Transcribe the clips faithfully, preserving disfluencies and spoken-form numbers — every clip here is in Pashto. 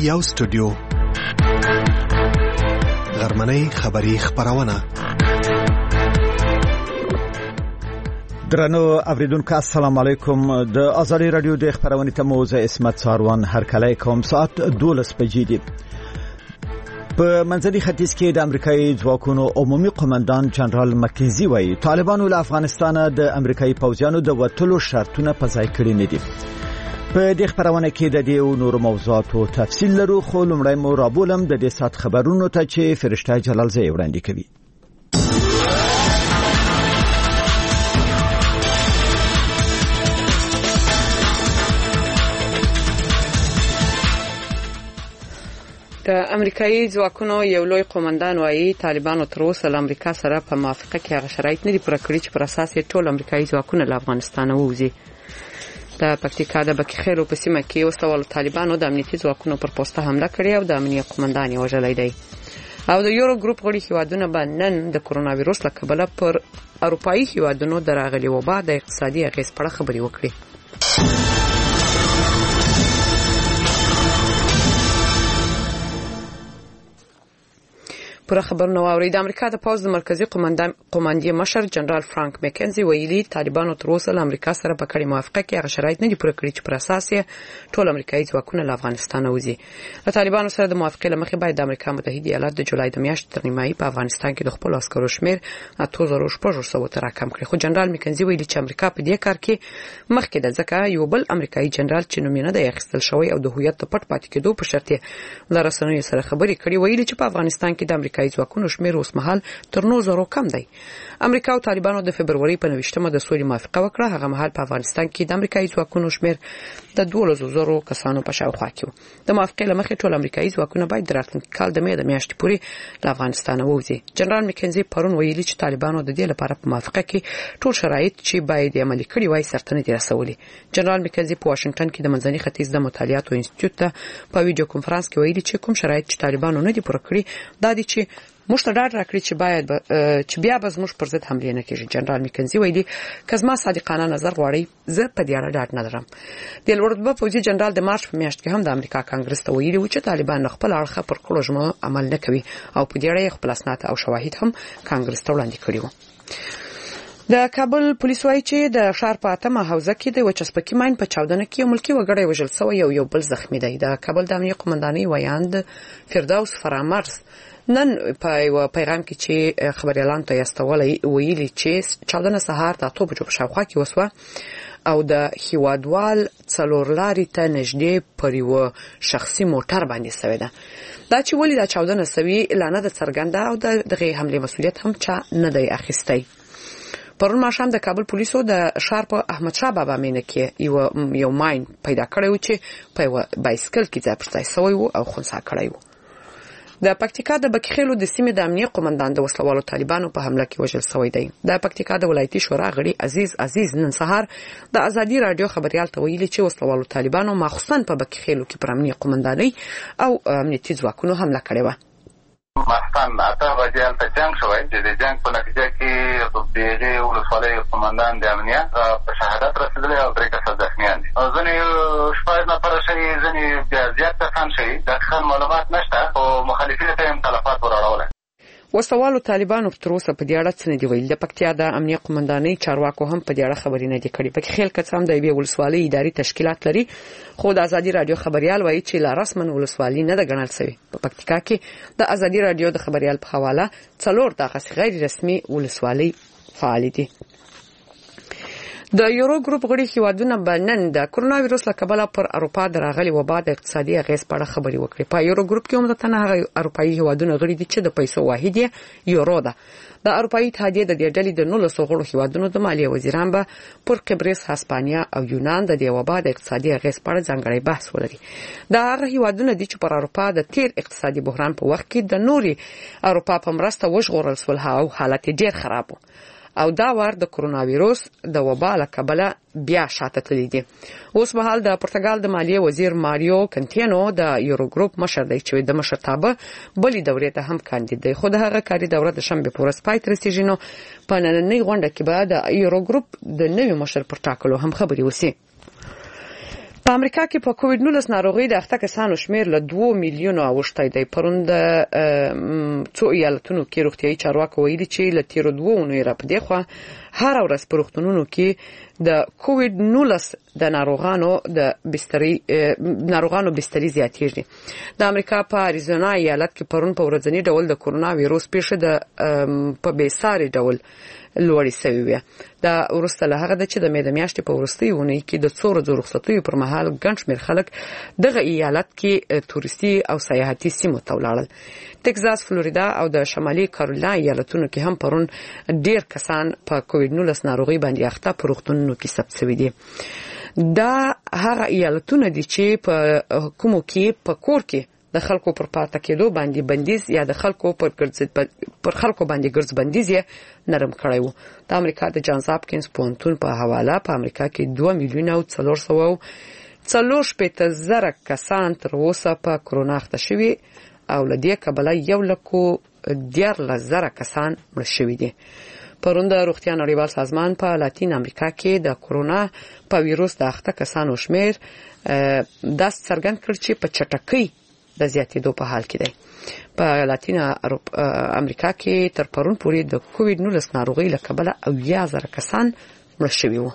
یو سټوډیو غرمنۍ خبری خبرونه. درنو اوریدونکو السلام علیکم. د ازادي رادیو د خبرونې ته موزه اسمت ساروان هر کله کوم ساعت دولس بجې دي. په منځني ختیځ کې د امریکایي ځواکونو عمومي قومندان جنرال مکنزي وایي طالبانو له افغانستانه د امریکایي پوځیانو د وټلو شرطونه په ځای کړی نه دي. په دې خبرونه کې د دې او نور موضوعاتو تفصیل لرو، خو لومړی مو رابولم د دې سات خبرونو ته چې فرشته جلال زئی وړاندې کوي. د امریکایي ځواکونو یو لوی قومندان وایي طالبانو تر اوسه له امریکا سره په موافقه کې هغه شرایط نه دي پوره کړي چې پر اساس یې ټول امریکایي ځواکونه له افغانستان ووځي. د پکتیکا د بکیخیلو په سیمه کې وسوال طالبانو د امنیتي ځواکونو پر پوسټه حمله کړې او د امنیت قومندان یې وژلی دی. او د یورو ګروپ غړي هیوادونه به نن د کرونا وایرس له کبله پر اروپایي هیوادونو د راغلي وبا د اقتصادي اغیز په اړه خبرې وکړي. پر خبرونه واوري د امریکا د پوز د مرکزی قومندان قوماندې مشر جنرال فرانک مکنزي ویلي طالبانو تر اوسه له امریکا سره په کړي موافقه کې هغه شرایط نه دي پوره کړي چې پر اساس یې ټول امریکایي ځواکونه له افغانستان وځي. له طالبانو سره د موافقه لمخې باید د امریکا متحده ایالات د جولای د میاشتې تر نیمایي په افغانستان کې د خپل عسکرو شمیر اته زره شپږ سوه ته راکم کړي. خو جنرال مکنزي ویلي چې امریکا په دې کار کې مخکې د ځکه یو بل امریکایي جنرال چې نوم یې نه دی اخیستل شوی او د هویت د پټ پاتې کېدو په شرط له رسنیو سره خبرې کړي، ویلي چې په افغانستان کې د امریکایي ځواکونو شمیر اوس مهال تر نو زرو کم دی. امریکا او طالبانو د فبرवरी په نوښتمه د سولې موافقه وکړه. هغه مهال په افغانستان کې د امریکایي ځواکونو شمیر د دوه زرو کسانو په شاوخوا کې و. د موافقې لمخې ټول امریکایي ځواکونه باید د راتلونکي کال د مې د میاشتې پورې له افغانستان ووځي. جنرال مکنزي پرون ویلي چې طالبانو د دې لپاره په موافقه کې ټول شرایط چې باید عملي کړي وای سرته نه دي رسولي. جنرال مکنزي په واشنگټن کې د منځني ختیځ د مطالعاتو انسټیټیوټ ته په ویډیو کنفرانس کې ویلي چې کوم شرایط چې طالبانو نه دي پوره کړی دا دي چې موږ ته ډاډ راکړي چې باید چې بیا به زموږ پر ضد حمله نه کیږي. جنرال مکنزي ویلي که زما صادقانه نظر غواړي زه په دې اړه ډاډ نه لرم. د لوړرتبه پوځي جنرال د مارچ په میاشت کې هم د امریکا کانګرس ته ویلي و چې طالبان خپل اړخه پر کړو ژمنو عمل نه کوي او په دې اړه خپل اسناد او شواهد هم کانګرس ته وړاندې کړي وو. د کابل پولیس وایي چې د ښار په اتمه حوزه کې د وچسپکي ماین په چاودنه کې ملکی وګړی وژل شوی او یو بل زخمی دی. د کابل د امنیت قومندانۍ ویاند فردوس فرامرز نن په یو پیغام کې چې خبريالان ته استولې ویلي چې چاودنه سهار د اته بجو په شاوخوا کې وسوه او د هیوادوال څلورلاري ته نږدې پر یو شخصي موټر باندې سوي ده. دا چې ولې دا چاودنه سوي اعلان د څرګنده او دغه حمله مسؤلیت هم چا نه دی اخیستی. پرون ماښام د کابل پولیسو د ښار په احمد شاه بابا مینه کې یو یو ماین پیدا کړی و چې په یو بایسکل کې ځای پر ځای سوی و او خنثی کړی و. د پکتیکا د بکیخیلو د سیمې د امنیت قومندان د وسلوالو طالبانو په حمله کې وژل شوی دی. د پکتیکا د ولایتي شورا غړي عزیز عزیز نن سهار د ازادي رادیو خبريال ته ویلي چې وسلوالو طالبانو مخصوصا په بکیخیلو کې پر امنیت قومندانۍ او امنیتي ځواکونو حمله کړې و. ماستان اته بجې ته جنگ شوی چې د جنگ په نتیجه کې د ولسوالۍ قومندان د امنیت په شهادت رسیدلی او درې کسان زخمیان دي. ځینې شپږ نفره شوي، ځینې بیا زیات کسان شوي. دقیق معلومات نشته خو مخالفینو ته هم تلفات وراړولی. وسوالو طالبانو تر اوسه په دې اړه څه نه دی ویلي. د پکتیا د امنیت قومندانۍ چارواکو هم په دې اړه خبرې نه دي کړې. په خیل کې هم د یوې ولسوالۍ اداري تشکیلات لري، خو د ازادي رادیو خبريال وایي چې لا رسمن ولسوالۍ نه ده ګڼل شوې. په پکتیکا کې د ازادي رادیو د خبريال په حواله څلور دغه غیر رسمي ولسوالۍ فعال دي. د یورو ګروپ غړي هیوادونه به نن د کرونا وایرس له کبله پر اروپا د راغلي وبا د اقتصادي اغیز په اړه خبرې وکړي. په یورو ګروپ کې عمدتاً هغه اروپایي هیوادونه غړي دي چې د پیسو واحد یې یورو ده. د اروپایي اتحادیې د دې ډلې د نولسو غړو هیوادونو د مالیې وزیران به پر قبرس، هسپانیا او یونان د دې وبا د اقتصادي اغیز په اړه ځانګړی بحث ولري. دا هغه هیوادونه دي چې پر اروپا د تیر اقتصادي بحران په وخت کې د نوري اروپا په مرسته وژغورل شول او حالت ډیر خراب و. او دا وار د کرونا وایرس د وبا له کبله بیا شاته تللی دي. اوس مهال د پرتګال د مالیې وزیر ماریو کنټینو د یورو ګروپ مشر دی چې د مشرتابه بلې دورې ته هم کاندید دی. خو د هغه کاري دوره د شنبه په ورځ پای ته رسیږي. نو په نننۍ غونډه کې به د یورو ګروپ د نوي مشر پر ټاکلو هم خبرې وشي. په امریکا کې په کووډ نولس ناروغي د اخته کسانو شمیر له دوه میلیونو اوښتی دی. پرون د څو ایالتونو کې روغتیايي چارواکو ویلي چې له تیرو دوه اونیو راپدې خوا هر ورځ په روغتونونو کې د کووډ نولس د ناروغانو د بستري ناروغانو بستري زیاتېږي. د امریکا په اریزونا ایالت کې پرون په ورځنی ډول د کورونا وایروس پیښه د په بیساري ډول لوړې شوې وي. دا ورسته له هغه چې د مې د میاشتې په وروستۍ اونۍ کې د څو ورځو رخصتیو پر مهال ګڼ شمېر خلک دغه ایالت کې تورستي او سیاحتي سیمو ته ولاړل. ټکزاس، فلوریدا او د شمالي کارولاین ایالتونو کې هم پرون ډېر کسان په کووډ نولس ناروغي باندې اخته په روغتونونو کې ثبت شوي دي. دا هغه ایالتونه دي چې په کومو کې په کور کې د خلکو پر پاتې کېدو باندې بندیز یا د خلکو پر ګرځد پر خلکو باندې ګرځ بندیز یې نرم کړی وو. د امریکا د جانز هاپکینز پوهنتون په حواله په امریکا کې دوه میلیونه او څلور سوه څلور شپېته زره کسان تر اوسه په کرونا اخته شوي او له دې کبله یو لکو دیارلس زره کسان مړه شوي دي. پرون د روغتیا نړیوال سازمان په لاتین امریکا کې د کرونا په ویروس د اخته کسانو شمیر داس څرګند کړ چې په چټکۍ د زیاتېدو په حال کې دی. په لاتین امریکا کې تر پرون پورې د کووډ نولس ناروغي له کبله اویا زره کسان مړه شوي وو.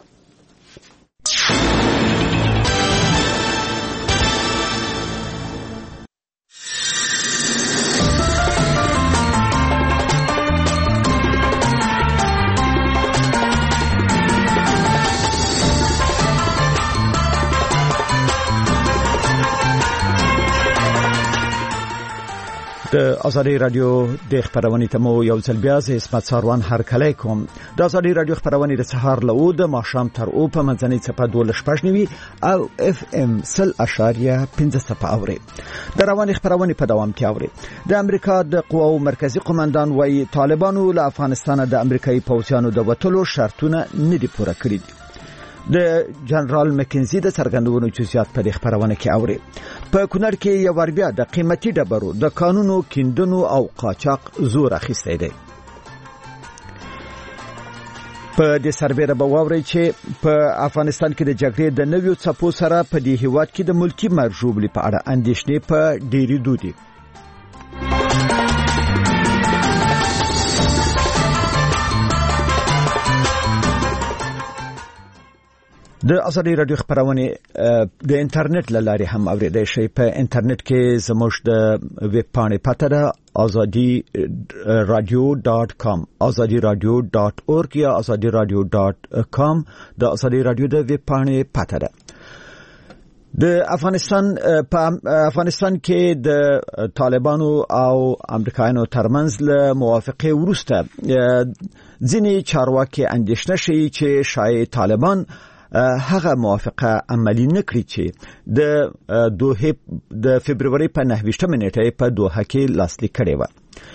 د ازادي رادیو د خبرونې ته مو یو ځل بیا زه اسمت ساروان هرکلی کوم. د ازادي رادیو خبرونې د سهار له او د ماښام تر او په منځنۍ څپه دولس شپږ نوي او اف ام سل اشاریه پنځه څپه اوري. د رواني خبرونې په دوام کې اوري. د امریکا د قواو مرکزی قومندان وايي طالبانو له افغانستان د امریکایي پوځیانو د وټلو شرطونه نه دي پوره کړی. د جنرال مکنزي د څرګندونو جزئیات په خبرونه کې اوري. په کونړ کې یو ور بیا د قیمتي ډبرو د قانونو کیندنو او قاچاق زور اخیستی دی. په دې سربېره به واورئ چې په افغانستان کې د جګړې د نویو څپو سره په دې هیواد کې د ملکی مرجوبلي په اړه اندېښنې په ډېرېدو دي. د ازادي رادیو خبرونه د انټرنیټ لارې هم اوریدای شئ. په انټرنیټ کې زموږ د ویب پاڼې پته ده azadi radio dot com azadi radio dot org یا azadi radio dot com د ازادي رادیو د ویب پاڼې پته ده. د افغانستان په افغانستان کې د طالبانو او امریکایانو ترمنځ له موافقه وروسته ځینې چارواکي اندېښنه شي چې شاید طالبان هغه موافقه عملی نکړي چې د دوه د فبرवरी په نهه ویشتمه نیټه په دوه کې لاسلیک کړي و.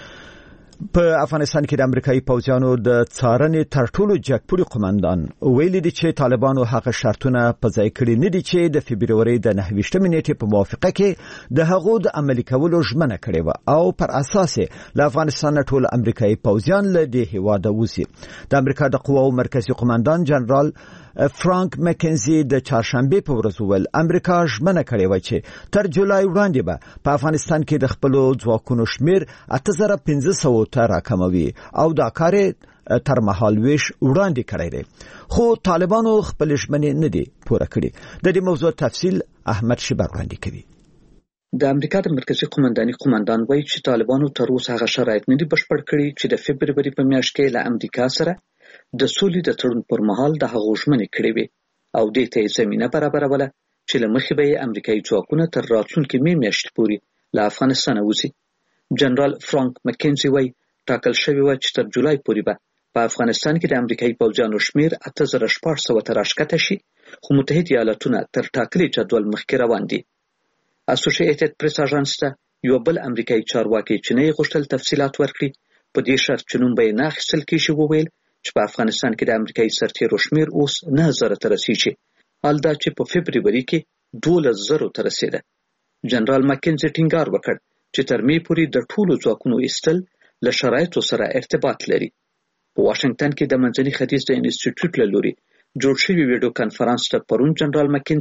په افغانستان کې د امریکایي پوځیانو د څارنې تر ټولو جګپوړي قومندان ویلي دي چې طالبانو هغه شرطونه په ځای کړي نه دي چې د فبرवरी د نهه ویشتمه نیټه په موافقه کې د هغو د عملي کولو ژمنه کړې و او پر اساس له افغانستان ټول امریکایي پوځیان له دې هیواده وځي. د امریکا د قواو مرکزی قومندان جنرال فرانک مکنزي د چهارشنبه په ورځ ول امریکا ژمنه کړې و چې تر جولای وړاندې به په افغانستان کې د خپل ځواکونو شمیر اته زره پنځه سوه ته راکموي او دا کار تر مهال ویش وړاندې کړی دی. خو طالبانو خپل ژمنې نه دي پوره کړې. د دې موضوع تفصیل احمد شیبر وړاندې کوي. د امریکا د مرکزی قومنداني قومندان وایي چې طالبانو تر اوسه هغه شرایط نه دي بشپړ کړي چې د فبرवरी په میاشت کې له امریکا سره د سولې د تړون پر مهال د هغو ژمنې کړې وي او دې ته زمينه برابروله چې له مخې به امریکایي ځواکونه تر راتلونکي مې میاشتې پورې له افغانستان وځي. جنرال فرانک مکنزي وایي ټاکل شوی و چې تر جولای پورې به په افغانستان کې د امریکایي پوځیانو شمیر اته زره شپږ سوه ته راښکته شي، خو متحد ایالتونه تر ټاکلي جدول مخکې روان دي. اسوسییټډ پریس اژانس ته یو بل امریکایي چارواکي چې نه غوښتل تفصیلات ورکړي په دې شرط چې نوم به یې نه اخیستل کېږي وویل چې په افغانستان کې د امریکایي سرتیرو شمیر اوس نه زره ته رسیږي، حال دا چې په فبرवरी کې دولس زره ته رسیده. جنرال مکنزي ټینګار وکړ چې تر مې پورې د ټولو ځواکونو ایستل له شرایطو سره ارتباط لري. په واشنگټن کې د منځني ختیځ د انسټیټیوټ له لوري جوړ شوی ویډیو کانفرنس ته پرون جنرال مکنزي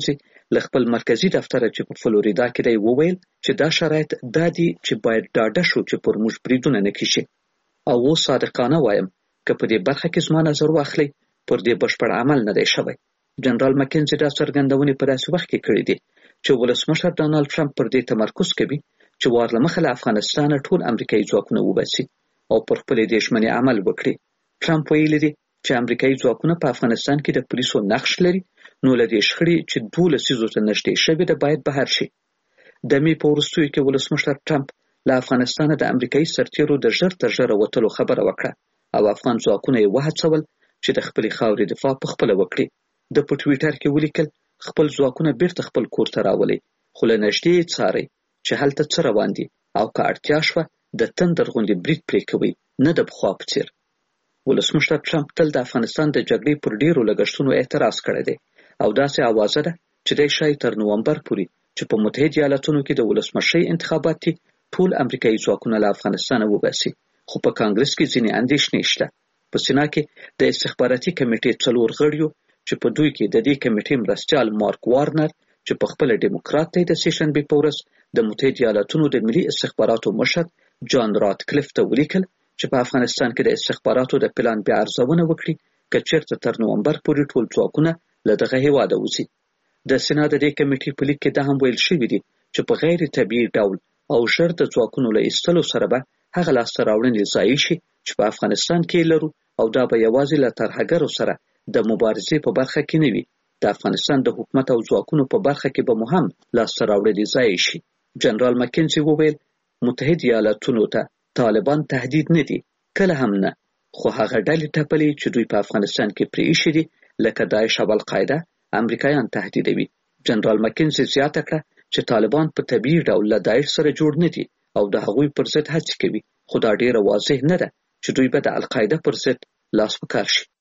له خپل مرکزی دفتر چې په فلوریدا کې دی وویل چې دا شرایط دادي چې باید ډاډه شو چې پر موږ بریدونه نه کیږي او و صادقانه وایم که په دې برخه کې زما نظر واخلي پر دې بشپړ عمل نه دی شوی. جنرال مکنزي دا څرګندونې په داسې وخت کې کړې دي چې ولسمشر ډانلډ ټرمپ پر دې تمرکز کوي چې وار له مخه له افغانستان ټول امریکایي ځواکونه وباسي او پر خپل دې ژمنې عمل وکړي. ټرمپ ویلي دی چې امریکایي ځواکونه په افغانستان کې د پولیسو نقش لري، نو له دې شخړې چې دوله سیزو ته نږدې شوې ده باید بهر شي. د مې په وروستیو کې ولسمشر ټرمپ له افغانستان د امریکایي سرتیرو د ژر تر ژره وتلو خبره وکړه او افغان ځواکونه یې وهڅول چې د خپلې خاورې دفاع په خپله وکړي. د په ټویټر کې ولیکل خپل ځواکونه بیرته خپل کور ته راولي، خو له نږدې یې څارئ چې هلته څه روان دي او که اړتیا شوه د تندر غوندې برید پرې کوي، نه د پخوا په څېر. ولسمشر ټرمپ تل د افغانستان د جګړې پر ډیرو لګښتونو اعتراض کړی دی او داسې اوازه ده چې دی ښایي تر نومبر پورې چې په متحده ایالاتونو کې د ولسمشۍ انتخابات دي ټول امریکایي ځواکونه له افغانستانه وباسي. خو په کانګرس کې ځینې اندېښنې شته. په سینا کې د استخباراتي کمیټې څلور غړیو چې په دوی کې د دې کمیټې مرستیال مارک وارنر چې په خپله ډیموکرات دی د سې شنبې په ورځ د متحده ایالاتونو د ملي استخباراتو مشر جان راتکلیف ته ولیکل چې په افغانستان کې د استخباراتو د پلان بیا ارزونه وکړي که چېرته تر نومبر پورې ټول ځواکونه له دغه هېواده وځي. د سینا د دې کمیټې په لیک کې دا هم ویل شوي دي چې په غیر طبیعي ډول او ژر د ځواکونو له ایستلو سره به هغه لاسته راوړنې ضایع شي چې په افغانستان کې لرو او دا به یوازې له ترهګرو سره د مبارزې په برخه کې نه وي، د افغانستان د حکومت او ځواکونو په برخه کې به مو هم لاسته راوړنې ضایع شي. جنرال مکنزي وویل متحده ایالاتونو ته طالبان تهدید نه دي، کله هم نه، خو هغه ډلې ټپلې چې دوی په افغانستان کې پرې ایښي دي لکه داعش او القاعده امریکایان تهدیدوي. جنرال مکنزي زیاته کړه چې طالبان په طبیعي ډول له داعش سره جوړ نه دي او د هغوی پر ضد هڅې کوي، خو دا ډیره واضح نه ده چې دوی به د القاعده پر ضد لاس په کار شي.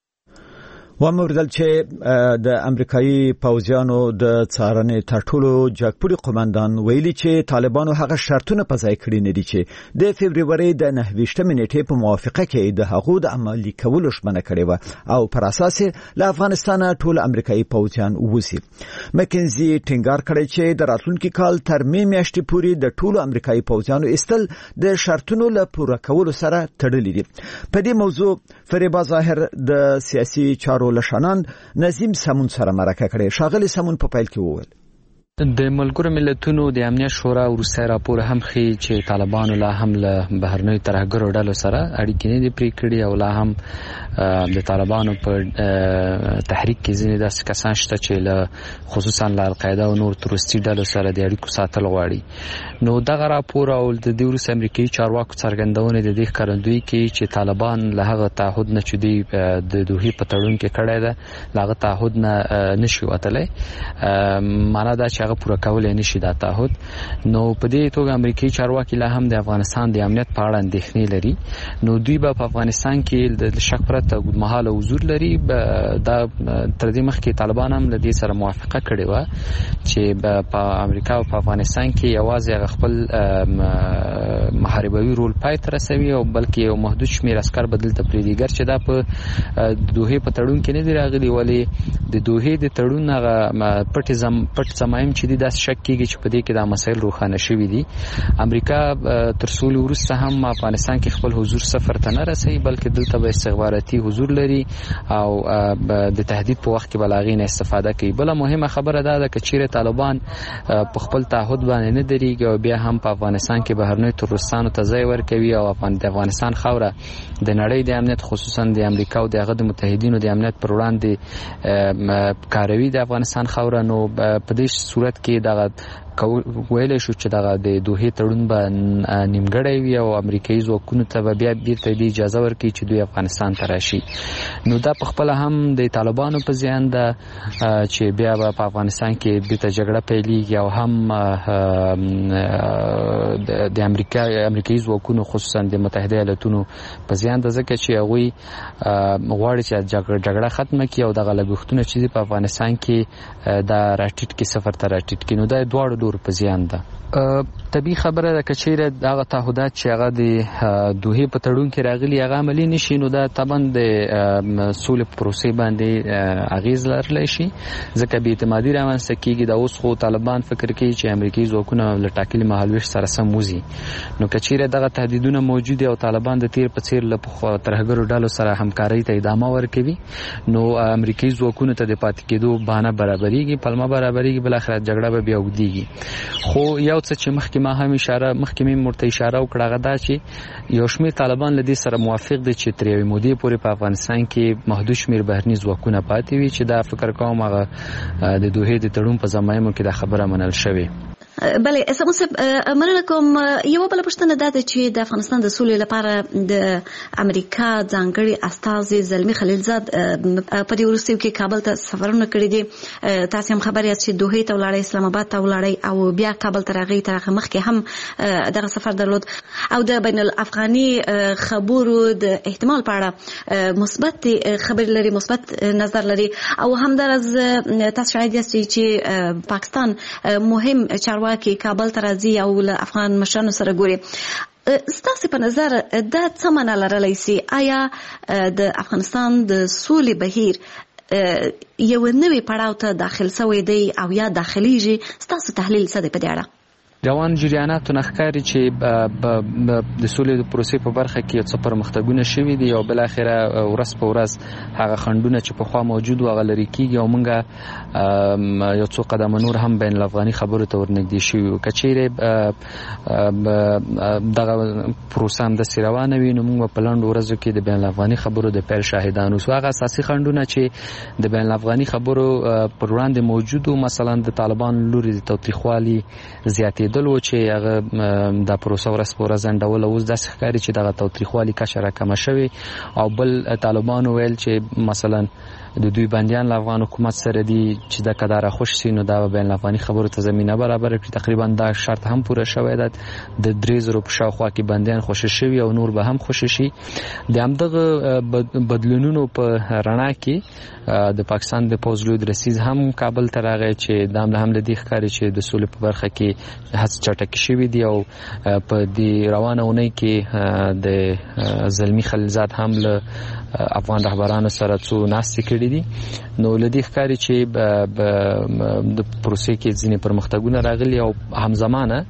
وموردل چې د امریکایي پوځیانو د څارنې تر ټولو جګپوړي قومندان ویلي چې طالبانو هغه شرطونه په ځای کړي نه دي چې د فبرवरी د نهه ویشتمې نیټې په موافقه کې د هغو د عملي کولو ژمنه کړې و او پر اساس له افغانستان ټول امریکایي پوځیان ووځي. مکنزي ټینګار کړی چې د راتلونکي کال تر مې میاشتې پورې د ټولو امریکایي پوځیانو ایستل د شرطونو له پوره کولو سره تړلي دي. په دې موضوع فریبا ظاهر د سیاسي چارو لشانان نظیم سمون سره مرکه کړي. شاغلی سمون په پیل کې وویل د ملګرو ملتونو د امنیت شورا وروستی راپور هم ښیي چې طالبانو لا هم له بهرنیو ترهګرو ډلو سره اړیکې نه دي پرې کړي او لا هم د طالبانو په تحریک کې ځینې داسې کسان شته چې له خصوصا له القاعده او نور تروریستي ډلو سره د اړیکو ساتل غواړي. نو دغه راپور او د دې وروسته امریکایي چارواکو څرګندونې د دې ښکارندویي کوي چې طالبان له هغه تعهد نه چې دوی د دوحې په تړون کې کړی ده له هغه تعهد نه نشي وتلی، معنا دا چې هغه پوره کولای نشي دا تعهد. نو په دې توګه امریکایي چارواکي لا هم د افغانستان د امنیت په اړه اندېښنې لري. نو دوی به په افغانستان کې د شک پرته اوږدمهاله حضور لري. دا تر دې مخکې طالبان هم له دې سره موافقه کړې وه چې په امریکا او په افغانستان کې یوازې خپل محاربوي رول پای ته رسوي او بلکې یو محدود شمېر عسکر به دلته پرېږدي. ګرچې دا په دوحې په تړون کې نه دي راغلي، ولې د دوحې د تړون هغه پټ ضمایم چې دي داسې شک کېږي چې په دې کې دا مسایل روښانه شوي دي. امریکا تر سولې وروسته هم افغانستان کې خپل حضور صفر ته نه رسوي، بلکې دلته به استخباراتي حضور لري او د تهدید په وخت کې به له هغې نه استفاده کوي. بله مهمه خبره دا ده که چیرې طالبان په خپل تعهد باندې نه درېږي او بیا هم په افغانستان کې بهرنیو تروریستانو ته ځای ورکوي او د افغانستان خاوره د نړۍ د امنیت خصوصا د امریکا او د هغه د متحدینو د امنیت پر وړاندې کاروي د افغانستان خاوره، نو په دې صورت کې دغه ویلی شو چې دغه د دوحې تړون به نیمګړی وي او امریکایي ځواکونو ته به بیا بیرته دې اجازه ورکړي چې دوی افغانستان ته راشي. نو دا په خپله هم د طالبانو په زیان ده چې بیا به په افغانستان کې بیرته جګړه پیلېږي او هم د امریکا امریکایي ځواکونو خصوصا د متحده ایالاتونو په زیان ده، ځکه چې هغوی غواړي چې جګړه ختمه کړي او دغه لګښتونه چې دي په افغانستان کې دا راټیټ کړي، صفر ته راټیټ کړي. نو دا دواړو نور په زیان ده. طبي خبره ده کچېره دغه تعهدات چې هغه د دوه په تړون کې راغلي هغه عملی نشي نو دا طبعا د سولې پروسې باندې اغیز لرلی شي ځکه بې اعتمادي رامنځته کیږي. دا اوس خو طالبان فکر کوي چې امریکایي ځواکونه له ټاکلي مهالویش سره سم وځي نو کچېره دغه تهدیدونه موجود او طالبان د تیر په څیر له ترهګرو ډلو سره همکارۍ ته ادامه ورکوي نو امریکایي ځواکونو ته د پاتې کېدو بهانه برابرېږي پلمه برابرېږي بل اخر جګړه به بیا وګديږي. خو یو څه چې مخکې ما هم اشاره مخکې مې مرته اشاره وکړه غدا چې یو شمېر طالبان له دې سره موافق دي چې تر یوې مودې پورې په افغانستان کې محدود شمېر بهرني ځواکونه پاتې وي چې دا فکر کوم هغه د دوه د تړون په ضمایمو کې دا خبره منل شوې. بله سمو صاحب مننه کوم. یو بله پوښتنه دا ده چې د افغانستان د سولې لپاره د امریکا ځانګړي استازي زلمي خلیلزاد په دې وروستیو کې کابل ته سفرونه کړي دي. تاسو هم خبر یاست چې دوحې ته ولاړی اسلام آباد ته ولاړی او بیا کابل ته راغی تر هغه مخکې هم دغه سفر درلود او د بین الافغاني خبرو د احتمال په اړه مثبت خبرې لري مثبت نظر لري او همدارز تاسو شاهد یاست چې پاکستان مهم چارواکي کې کابل ته راځي او له افغان مشرانو سره ګوري. ستاسو په نظر دا څه معنا لرلی سي؟ آیا د افغانستان د سولې بهیر یو نوی پړاو ته داخل شوی دی او یا داخليږي؟ ستاسو تحلیل څه دی په دې اړه؟ روان جریاناتو نخکاری چې د سولې د پروسې په برخه کې څه پرمختګونه شوي دي او بل اخره ورځ په ورځ هغه خنډونه چې په خوا موجود و هغه لري کیږي او موږ یو څو قدمه نور هم بین الافغاني خبرو ته ورنږدې شوي وو. که چیرې دغه پروسه همداسې روانه وي نو موږ په لنډو ورځو کې د بین الافغاني خبرو د پیل شاهدان اوسو. هغه اساسي خنډونه چې د بین الافغاني خبرو پر وړاندې موجود وو مثلا د طالبان لوري د تاوتریخوالي زیاتې دلو چې هغه د پروسه ورس په ورځ انډول اوس د ښکاری چې دغه تاوتریخوالي کچه راکمه شوی او بل طالبان ویل چې مثلا د دوی بندیان له افغان حکومت سره دي چې د قدر خوش سي نو دا بین الافغاني خبرو ته زمينه برابر کړي. تقریبا دا شرط هم پوره شوی دی. د درې زره په شاوخوا کې بندیان خوشی شوی او نور به هم خوشی شي. د همدغه بدلونونو په رڼا کې د پاکستان د پوز لوی رئیس هم کابل ته راغی چې د حمله حمله د ښکاری چې د سولې په برخه کې هڅه چټک شوی دی او په دې روانه اونۍ کې د زلمی خلیلزاد هم له افغان رهبرانو سره څو ناستې کړې دي نو لدی ښکاری چې د پروسې کې ځینې پرمختګونه راغلي او همزمانه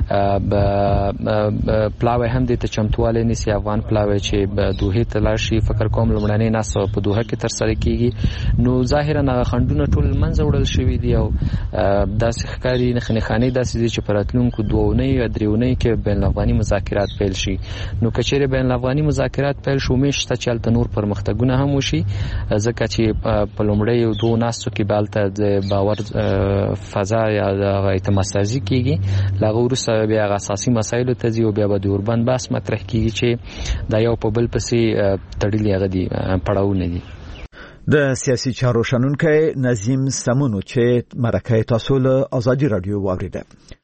پلاوی هم د چمتواله نسی افغان پلاوی چې د دوه ته لاشي فکر کوم لمړنۍ ناسو په دوه کې تر سره کیږي نو ظاهرا هغه خندونه ټول منځ وړل شوی دی او داسې ښکاری نه خنخاني داسې چې پراتلونکو دوونه یا دریونه کې بین الافغاني مذاکرات پیل شي نو کچېره بین الافغاني مذاکرات پیل شو مشته چلته نور پرمختګونه هم وشي ځکه چې په لومړی او دوه ناسو کې بالته د باور فضا یا د اعتماد سازي کیږي لاغه ورسره بیا اساسي مسایل ته ځي او بیا د اوربان بحث مطرح کیږي چې دا یو په بل پسې تړلې هغه دي پړاوونه دي. د سیاسي چارو شنونکي نظیم سمونو چې مرکه تاسو له ازادي رادیو واوریده.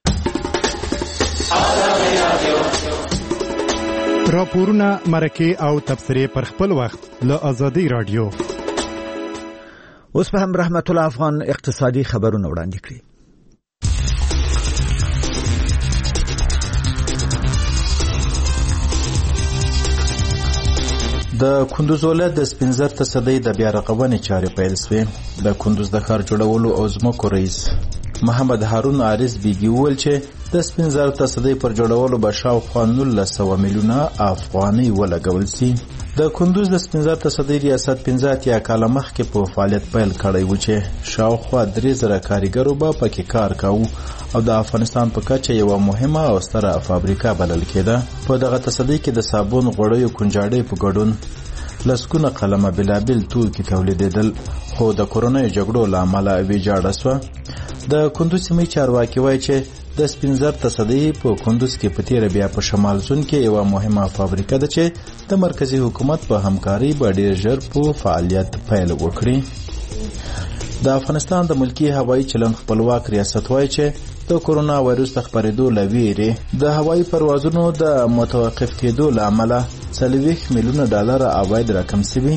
راپورونه مرکه او تبصره پر خپل وخت له ازادي رادیو. اوس په هم رحمت الله افغان اقتصادي خبرونه وړاندې کړي. د کندوز ولایت د سپینزر تصدۍ د بیا رغونې چارې پیل شوې. د کندوز د ښار جوړولو او ځمکو رئیس محمد هارون عارض بیګي وویل چې د سپینزر تصدۍ پر جوړولو به شاوخوا نولس سوه میلیونه افغانۍ ولګول شي. د کندوز د سپینزر تصدۍ ریاست پنځه اتیا کاله مخکې په فعالیت پیل کړی و چې شاوخوا درې زره کارګرو به پکې کار کاوه او د افغانستان په کچه یوه مهمه او ستره فابریکه بلل کېده. په دغه تصدۍ کې د صابون غوړیو کنجاړۍ په ګډون لسګونه قلمه بلابل توکي تولیدېدل خو د کورونای جګړو له امله ویجاړه شوه. د کندوز سیمې چارواکي وایي چې د سپینزر تصدۍ په کندوز کې په تیره بیا په شمال زون کې یوه مهمه فابریکه ده چې د مرکزی حکومت په همکاري به ډېر ژر په فعالیت پیل وکړي. د افغانستان د ملکی هوایي چلند خپلواک ریاست وایي چې د کورونا وایرس د خپرېدو له ویرې د هوایي پروازونو د متوقف کېدو له امله څلوېښت میلیونه ډالر عواید راکم شوي.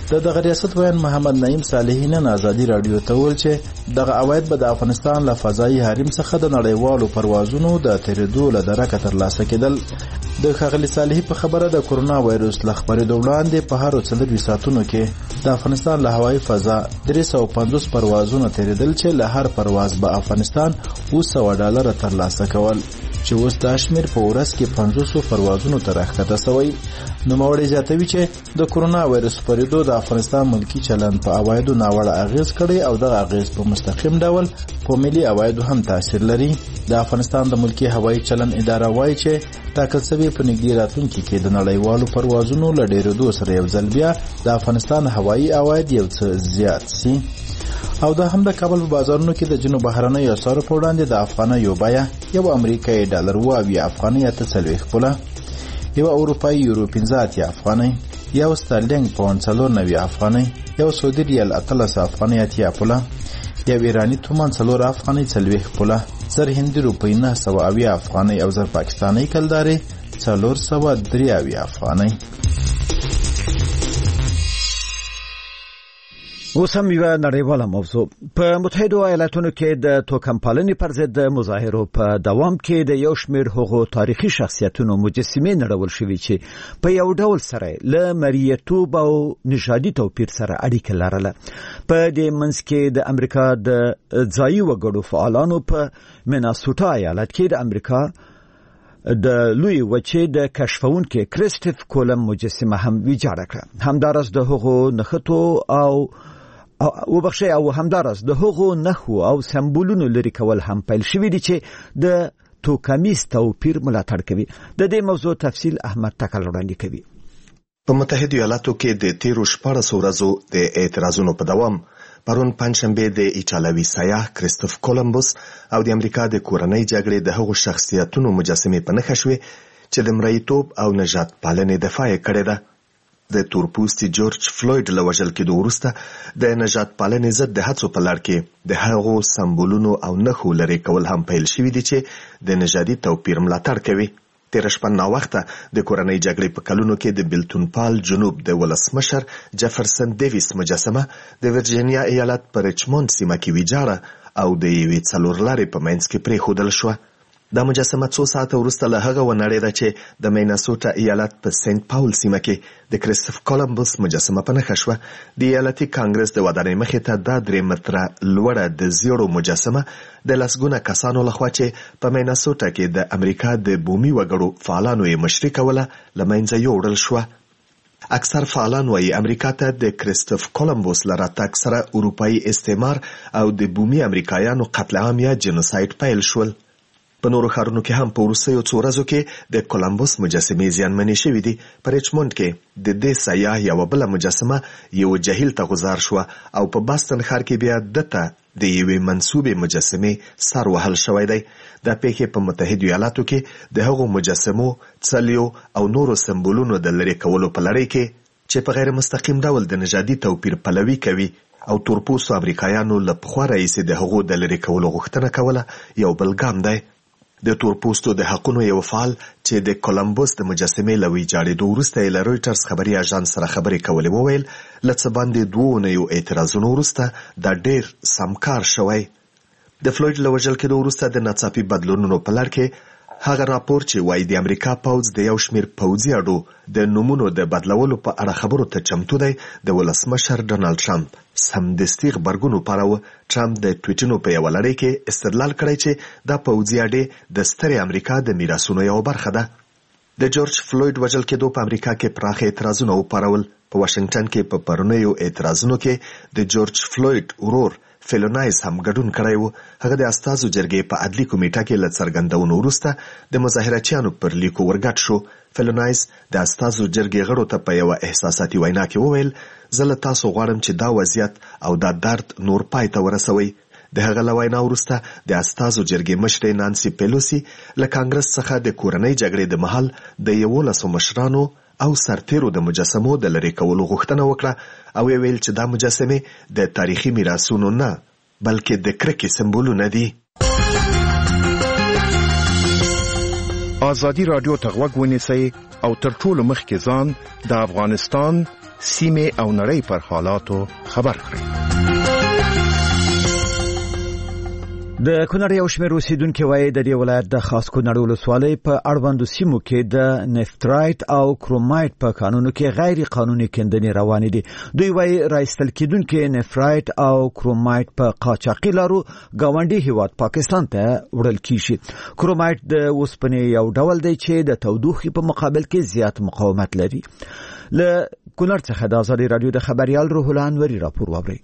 د دغه ریاست وین محمد نعیم صالحی نن ازادي رادیو ته ویل چې دغه عواید به د افغانستان له فضایي حریم څخه د نړیوالو پروازونو د تیرېدو له درکه ترلاسه کېدل. د ښاغلي صالحي په خبره د کورونا وایرس له خپرېدو وړاندې په هرو څلور ساعتونو کې د افغانستان له هوایي فضا درې سوه پنځوس پروازونه تیرېدل چې له هر پرواز به افغانستان اوه سوه ډالره ترلاسه کول چې اوس دا شمېر په ورځ کې پنځوسو پروازونو ته راښکته سوی. نوموړی زیاتوي چې د کورونا وایرس خپرېدو د افغانستان ملکي چلند په عوایدو ناوړه اغېز کړی او دغه اغېز په مستقیم ډول په ملي عوایدو هم تاثیر لري. د افغانستان د ملکي هوایي چلند اداره وایي چې ټاکل سوي په نږدې راتلونکي کې د نړیوالو پروازونو له ډېرېدو سره یو ځل بیا د افغانستان هوایي عواید یو څه زیات سي. او دا هم د کابل په بازارونو کې د جنو بهرنیو اسعارو په وړاندې د افغانیو بیه یو امریکایي ډالر اوه اویا افغانۍ اته څلوېښت پوله، یو اروپایي یورو پنځه اتیا افغانۍ، یو سترلینګ پاونډ څلور نوي افغانۍ، یو سعودي ریال اتلس افغانۍ اتیا پوله، یو ایراني تومان څلور افغانۍ څلوېښت پوله، زر هندي روپۍ نه سوه اویا افغانۍ او زر پاکستانۍ کلدارې څلور سوه درې اویا افغانۍ. اوس هم یوه نړیواله موضوع. په متحدو ایالاتونو کې د توکم پالنې پر ضد د مظاهرو په دوام کې د یو شمېر هغو تاریخي شخصیتونو مجسمې نړول شوي چې په یو ډول سره له مریتوب او نژادي توپیر سره اړیکه لرله. په دې منځ کې د امریکا د ځایي وګړو فعالانو په مناسوټا ایالت کې د امریکا د لوی وچې د کشفونکي کریسټف کولم مجسمه هم ویجاړه کړه. همدارس د هغو نښتو او او بخښه او همدارس د هغو نښو او سمبولونو لري کول هم پیل شوی دي چې د توکمیز توپیر ملاتړ کوي. د دې موضوع تفصیل احمد تکل وړاندې کوي. په متحده ایالاتو کې د تیرو شپاړسو ورځو د اعتراضونو په دوام پرون پنځشنبه د ایټالوي سیاح کریسټوف کولمبوس او د امریکا د کورنۍ جګړې د هغو شخصیتونو مجسمې په نښه شوې چې د مریتوب او نژاد پالنې دفاع کړې ده. د تورپوستي جورج فلوید له وژل کېدو وروسته د نژاد پالنې ضد د هڅو په لړ کې د هغو سمبولونو او نښو لرې کول هم پیل شوي دي چې د نژادي توپیر ملاتړ کوي. تېره شپه ناوخته د کورنۍ جګړې په کلونو کې د بیلتون پال جنوب د ولسمشر جفرسن ډیویس مجسمه د ورجینیا ایالت په ریچموند سیمه کې ویجاړه او د یوې څلور لارې په منځ کې پرېښودل شوه. دا مجسمه څو ساعته وروسته له هغه ونړېده چې د میناسوټا ایالت په سنت پاول سیمه کې د کریسټوف کولمبوس مجسمه په نښه شوه. د ایالتي کانګرس د ودانۍ مخې ته دا درې متره لوړه د زیړو مجسمه د لسګونه کسانو لخوا چې په میناسوټا کې د امریکا د بومي وګړو فعالانو یې مشري کوله له منځه یوړل شوه. اکثر فعالان وایي امریکا ته د کریسټوف کولمبوس له راتګ سره اروپایي استعمار او د بومي امریکایانو قتل عام یا جنوساید پیل شول. په نورو ښارونو کې هم په وروستیو څو ورځو کې د کولمبوس مجسمې زیانمنې شوې دي. په ریچموند کې د دې سیاح یوه بله مجسمه یو جهیل ته غوځار شوه او په باستن ښار کې بیا دته د یوې منسوبې مجسمې سر وهل شوی دی. دا پیښې په متحدو ایالاتو کې د هغو مجسمو، څلیو او نورو سمبولونو د لرې کولو په لړۍ کې چې په غیر مستقیم ډول د نژادي توپیر پلوي کوي او تورپوستو امریکایانو له پخوا راهیسې د هغو د لرې کولو غوښتنه کوله یو بل ګام دی. د تورپوستو د حقونو یو فعال چې د کولمبوس د مجسمې له ویجاړېدو وروسته یې له رویټرز خبري اژانس سره خبرې کولې وویل له څه باندې دوو اونیو اعتراضونو وروسته دا ډېر سمکار شوی. د فلوید له وژل کېدو وروسته د ناڅاپي بدلونونو په لړ کې هغه راپور چې وایي د امریکا پوځ د یو شمېر پوځي اډو د نومونو د بدلولو په اړه خبرو ته چمتو دی د ولسمشر ډونالډ ټرمپ سمدستي غبرګون وپاراوه. ټرمپ د ټویټونو په یوه لړۍ کې استدلال کړی چې دا پوځي اډې د سترې امریکا د میراثونو یوه برخه ده. د جورج فلوید وژل کېدو په امریکا کې پراخه اعتراضونه وپارول. په واشنګټن کې په پرونیو اعتراضونو کې د جورج فلوید ورور فیلونایز هم ګډون کړی و. هغه د استازو جرګې په عدلي کمیټه کې له څرګندونو وروسته د مظاهرچیانو پر لیکو ورګډ شو. فیلونایز د استازو جرګې غړو ته په یوه احساساتي وینا کې وویل زه له تاسو غواړم چې دا وضعیت او دا درد نور پای ته ورسوئ. د هغه له وینا وروسته د استازو جرګې مشرې نانسي پیلوسي له کانګرس څخه د کورنۍ جګړې د مهال د یولسو مشرانو او سرتیرو د مجسمو د لرې کولو غوښتنه وکړه او ویل چې دا مجسمې د تاریخي میراثونو نه بلکې د کرکې سمبولونه دي. ازادي رادیو ته غوږ ونیسئ او تر ټولو مخکې ځان د افغانستان سیمه او نړۍ پر حالاتو خبر کړي. د کونړ یو شمېر اوسیدونکو وایي د دې ولایت د خاص کونړ ولسوالۍ په اړوندو سیمو کې د نفټرایټ او کرومایټ په کانونو کې غیر قانوني کیندنې روانې دي. دوی وایي راایستل کېدونکي نفټرایټ او کرومایټ په قاچاقي لارو ګاونډي هیواد پاکستان ته وړل کیږي. کرومایټ د اوسپنې یو ډول دی چې د تودوخې په مقابل کې زیات مقاومت لري. له کونړ څخه د ازادي رادیو د خبريال روح الله انوري راپور واوري.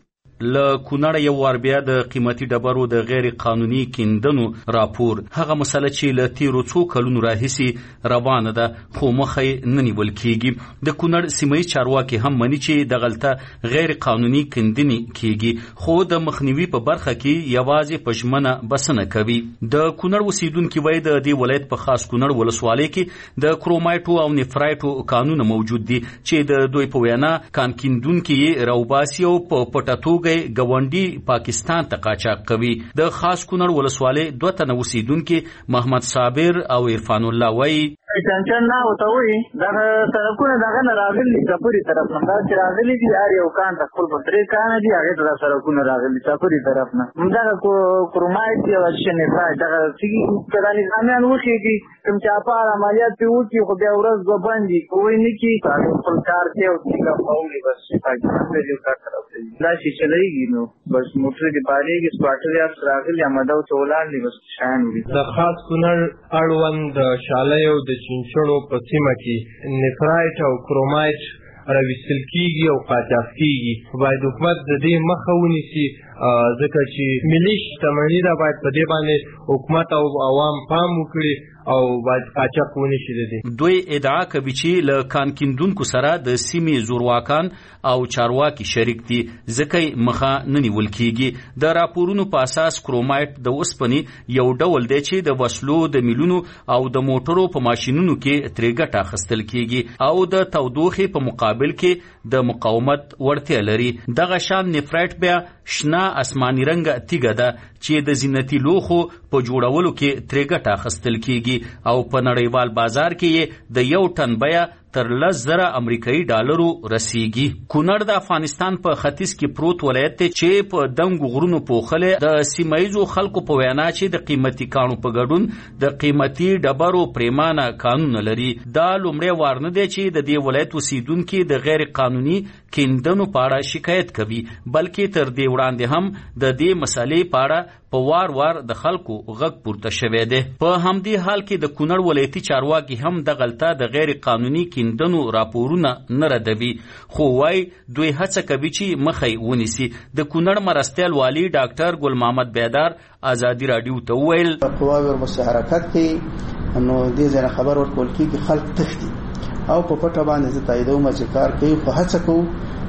ل کونړ یو ور بیا د قیمتي ډبرو د غیر قانوني کیندنو راپور هغه مسله چې ل تیرو څو کلونو راهیسي روانه ده خو مخې نه نیول کیږي. د کونړ سیمې چارواکي هم مني چې د غلطه غیر قانوني کیندنې کیږي خو د مخنیوي په برخه کې یوازې پښمنه بسنه کوي. د کونړ اوسیدونکو وایي د دې ولایت په خاص کونړ ولسوالۍ کې د کرومایټو او نفرایټو قانون موجود دي چې د دوی په وینا کان کیندونکو راوباسي او په پټاتو ګاونډي پاکستان ته قاچاق کوي. د خاص کونړ ولسوالۍ دوه تنه اوسیدونکو محمد صابر او عرفان الله وایي ټنشن نه وتاوي دا سرکونه دغه نه راغلي کپوري طرف نه دا چې راغلي دي اړ یو کان ته خپل پترې کان دي هغه ته سرکونه راغلي کپوري طرف نه دا کو کرومایټ یو شنه پای دا چې کله نظامیان وشيږي کوم چې په عملیات په وکی خو بیا ورځ غو باندې کوی نه کی خپل کار ته او څنګه پاولي بس پاکستان ته یو کار کوي دا چې چلایږي نو بس موټر دی باندې سپاټر یا راغلي امدو چولان دی بس شان دي. د خاص کونړ اړوند شاله د چینچړو په سیمه کې نفرایټ او کرومایټ راویستل کیږي او قاچاق کیږي. باید حکومت د دې مخه ونیسي ځکه چې ملي شتمني دا باید په دې باندې حکومت او عوام پام وکړي او باید قاچاق ونشي. دي دوی ادعا کوي چې ل کان کیندونکو سره د سیمې زورواکان او چارواکي شریک دي ځکه مخه نه نیول کیږي. د راپورونو په اساس کرومایټ د اوسپنې یو ډول دی چې د وسلو د میلونو او د موټرو په ماشينونو کې ترې ګټه اخیستل کیږي او د تودوخې په مقابل کې د مقاومت وړتیا لري. دغه شان نفرایټ بیا شنه اسماني رنګ تیګه ده چې د زینتي لوخو په جوړولو کې ترې ګټه اخیستل کیږي او په نړیوال بازار کې د یو ټن بیه تر لس زره امریکایي ډالرو رسیږي. کونړ د افغانستان په ختیځ کې پروت ولایت دی چې په دنګو غرونو پوښلې د سیمایزو خلکو په وینا چې د قیمتي کانو په ګډون د قیمتي ډبرو پریمانه قانون لري. دا لومړی وار نه دی چې د دې ولایت اوسیدونکو د غیر قانوني کیندنو په اړه شکایت کوي بلکې تر دې وړاندې هم د دې مسالې په اړه په وار وار د خلکو غږ پورته شوی دی. په همدې حال کې د کونړ ولایتي چارواکي هم د غلطه د غیر قانوني کیندنو راپورونه نه ردوي خو وايي دوی هڅه کوي چې مخې ونیسي. د کونړ مرستیال والی ډاکټر ګل محمد بیدار ازادي رادیو ته وویل قواوی ورمسته حرکت کوي نو دې ځای خبر ورکول کیږي خلک تختی او په پټه باندې زه تاییدوم چې کار کوي خو هڅه کوو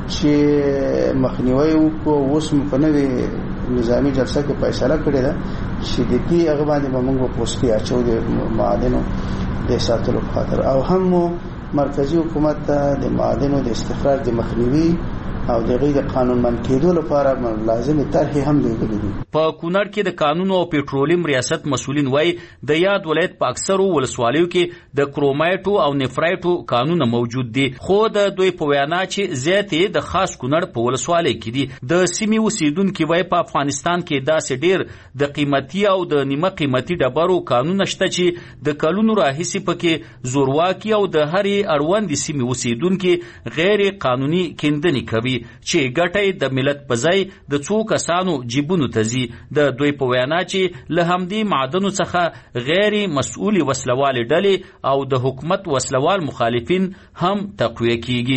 چې مخنیوي وکړو. اوس په نوې نظامی جلسه کې فیصله کړې ده چې د دې هغه باندې به موږ پوسټي اچو د معادنو د ساتلو خاطر او هم مرکزی حکومت د معادنو د استخراج د مخنیوي او د غیر قانون من کېدو لپاره لازم طرحې هم لګولې دي. په کونړ کې د قانون او پېټرولیم ریاست مسؤلین وایي د یاد ولایت په اکثرو ولسوالیو کې د کرومایټو او نفرایټو قانون موجود دي خو د دوی په وینا چې زیاتې د خاص کونړ په ولسوالۍ کې دي. د سیمې اوسیدونکو وایي په افغانستان کې داسې ډېر د قیمتي او د نیمه قیمتي ډبرو قانون شته چې د کلونو راهیسي پکې زورواکي او د هرې اړوندې سیمې اوسیدونکو غیر قانوني کیندنې کوي چې ګټه د ملت په ځای د څو کسانو جیبونو ته ځي. د دوی په وینا چې له همدې معدنو څخه غیر مسؤل وسلوال ډلې او د حکومت وسلوال مخالفین هم تقویه کیږي.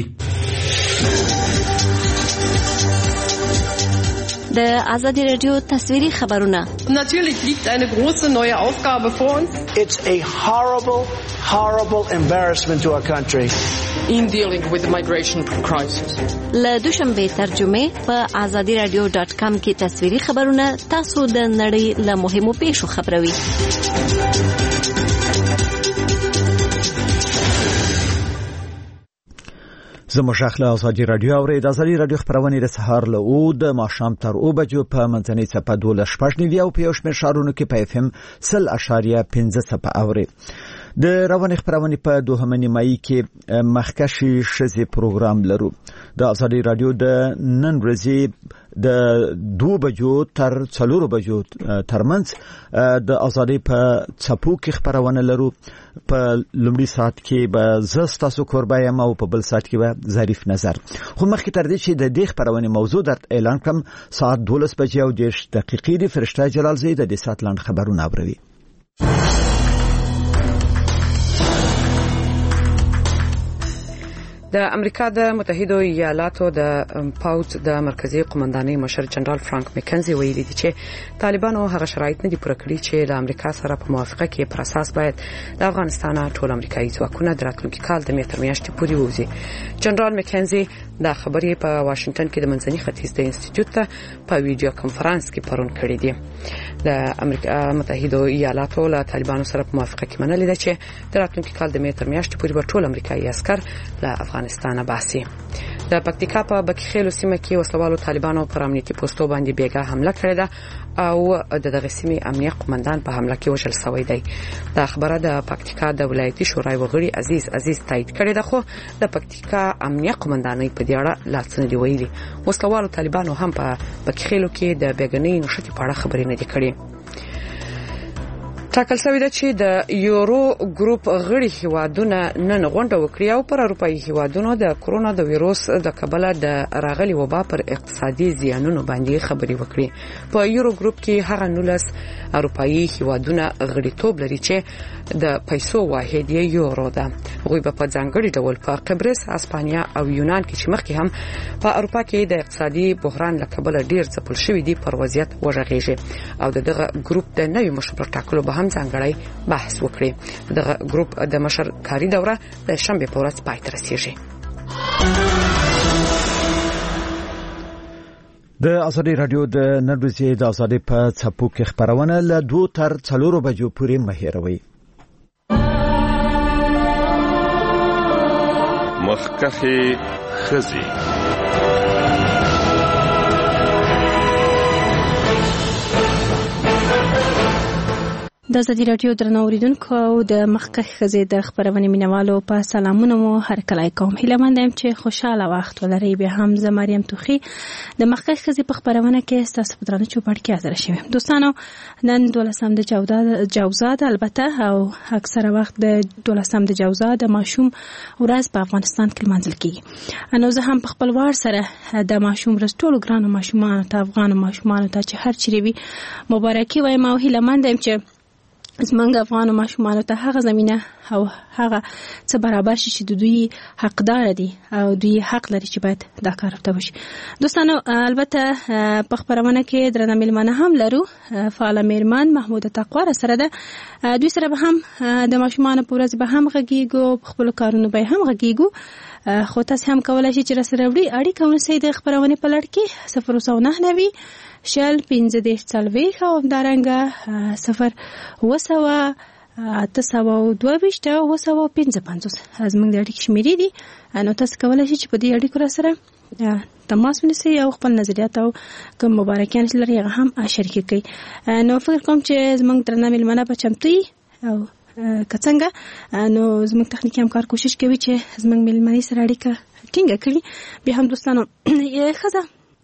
د ازادي رادیو تصویري خبرونه. Natürlich liegt eine große neue Aufgabe vor uns. It's a horrible, horrible embarrassment to our country. In dealing with the migration crisis. له دوشنبه ترجمه په ازادي رادیو ډاټ کام کې تصویري خبرونه تاسو د نړۍ له مهمو پیښو خبروي. زموږ اخلا ازادي رادیو اوري د ازادي رادیو خبرونه د سهار له او د ماښام تر او بجو په منځنۍ څپه دوله شپږ نیوي او په یو شمېر ښارونو کې په اف ام سل اشاریه پنځه څپه اوري. د روان خبرونه په دوهمه نیمایي کې مخکشي شزي پروګرام لرو. د ازادي رادیو د نن ورځې د دوه بجو تر څلور بجو ترمنځ د ازادي په چپو کې خبرونه لرو. په لومړي ساعت کې به زستاسو کوربایم او په بل ساعت کې به ظریف نظر. خو مخکې تر دې چې د دې خبرونه موضوع در اعلان کړم ساعت دولس بجې او دېرش دقیقې د فرشته جلال زید د دې ساعت لاند خبرونه اوري. د امریکا د متحده ایالاتو د پاوز د مرکزی قومندانۍ مشر جنرال فرانک مکنزي ویلي دي چې طالبانو هغه شرایط نه دي پوره کړی چې د امریکا سره په موافقه کې پر اساس باید د افغانستان ټول امریکایي ځواکونه د راتلونکي کال د مې تر میاشتې پورې ووځي. جنرال مکنزي دا خبرې په واشنگټن کې د منځني ختیځ د انسټیټیوټ ته په ویډیو کانفرنس کې پرون کړې دي. د امریکا متحده ایالاتو له طالبانو سره په موافقه کې منلې ده چې د راتلونکي کال د مې تر میاشتې پورې به ټول امریکایي عسكر له افغانستان باسي. د پکتیکا په بکیخیلو سیمه کې وسلوالو طالبانو پر امنیتي پوسټو باندې بیګا حمله کړې ده او د دغه سیمې امنیت قومندان په حمله کې وژل شوی دی. دا خبره د پکتیکا د ولایتي شورای وغړي عزیز عزیز تایید کړې ده، خو د پکتیکا امنیت قومندانۍ په دې اړه لا څه نه دی ویلي. وسلوالو طالبانو هم په بکیخیلو کې د بیګنۍ نشټي په اړه خبرې نه دي کړې. ټاکل شوی ده چې د یورو ګروپ غړي هیوادونه نن غونډه وکړي او پر اروپאי هیوادونو د کرونا د وایروس د کبله د راغلي وبا پر اقتصادي زیانونو باندې خبرې وکړي. په یورو ګروپ کې هغه نولس اروپאי هیوادونه غړیتوب لري چې د پیسو واحد یې یورو ده. هغوی په ځانګړي ډول په قبرص، اسپانیا او یونان کې چې مخکې هم په اروپا کې د اقتصادي بحران له کبله ډیر ځپل شوی دي پر وضعیت وژغېږي او دغه ګروپ د نوي مشر ټاکلو به هم ځانګړی بحث وکړي. دغه ګروپ د مشر کاری دوره د شنبه په ورځ پای ته رسیږي. د ازادي رادیو د نن ورځې د ازادي په چپو کې خبرونه له دوه تر څلور بجو پورې مهیروي. مخکخي خزي د ازادي رادیو درنو اوریدونکو او د مخکخ خزي د خبرونه مینوالو په سلامونه مو هر کله کوم. هیله مند یم چې خوشاله وخت ولرئ. به هم ز مریم توخی د مخکخ خزي په خبرونه کې تاسو په درنه چوپړ کې حاضر شوم. دوستانو نن دولسم د جوزاد جوزاد البته او اکثره وخت د دولسم د جوزاد د ماشوم ورځ په افغانستان کې منځل کیږي. انو زه هم په خپل وار سره د ماشوم ورځ ټول ګرانو ماشومان ته افغان ماشومان ته چې هر چیرې وي مبارکي وایم او هیله مند یم چې زمونږ افغان ماشومان ته هغه زمينه او هغه څه برابر شي چې دوی حقدار دي او دوی حق لري چې باید دا کار وکړي وشي. دوستانو البته په خبرونه کې درنه ملمنه هم لرو. فعال میرمن محمود تقوا سره ده. دوی سره به هم د ماشومان په ورځ به هم غږیږو، په خپل کارونو به هم غږیږو. خو تاسو هم کولای شئ چې سره وړي اړیکه ونیسئ د خبرونه په لړ کې صفر او نه نوي شل پنځه دیش څلوېښت او همدارنګه صفر اوه سوه اته سوه او دوه ویشت او اوه سوه پنځه پنځوس زموږ د اړیکې شمیرې دي. نو تاسو کولی شئ چې په دې اړیکو را سره تماس ونیسئ او خپل نظریات او کوم مبارکیان چې لري هغه هم شریک کړئ. نو فکر کوم چې زموږ درنه مېلمانه به چمتو وي او که څنګه نو زموږ تخنیکي همکار کوشش کوي چې زموږ مېلمنې سره اړیکه ټینګه کړي. بیا هم دوستانو ښځه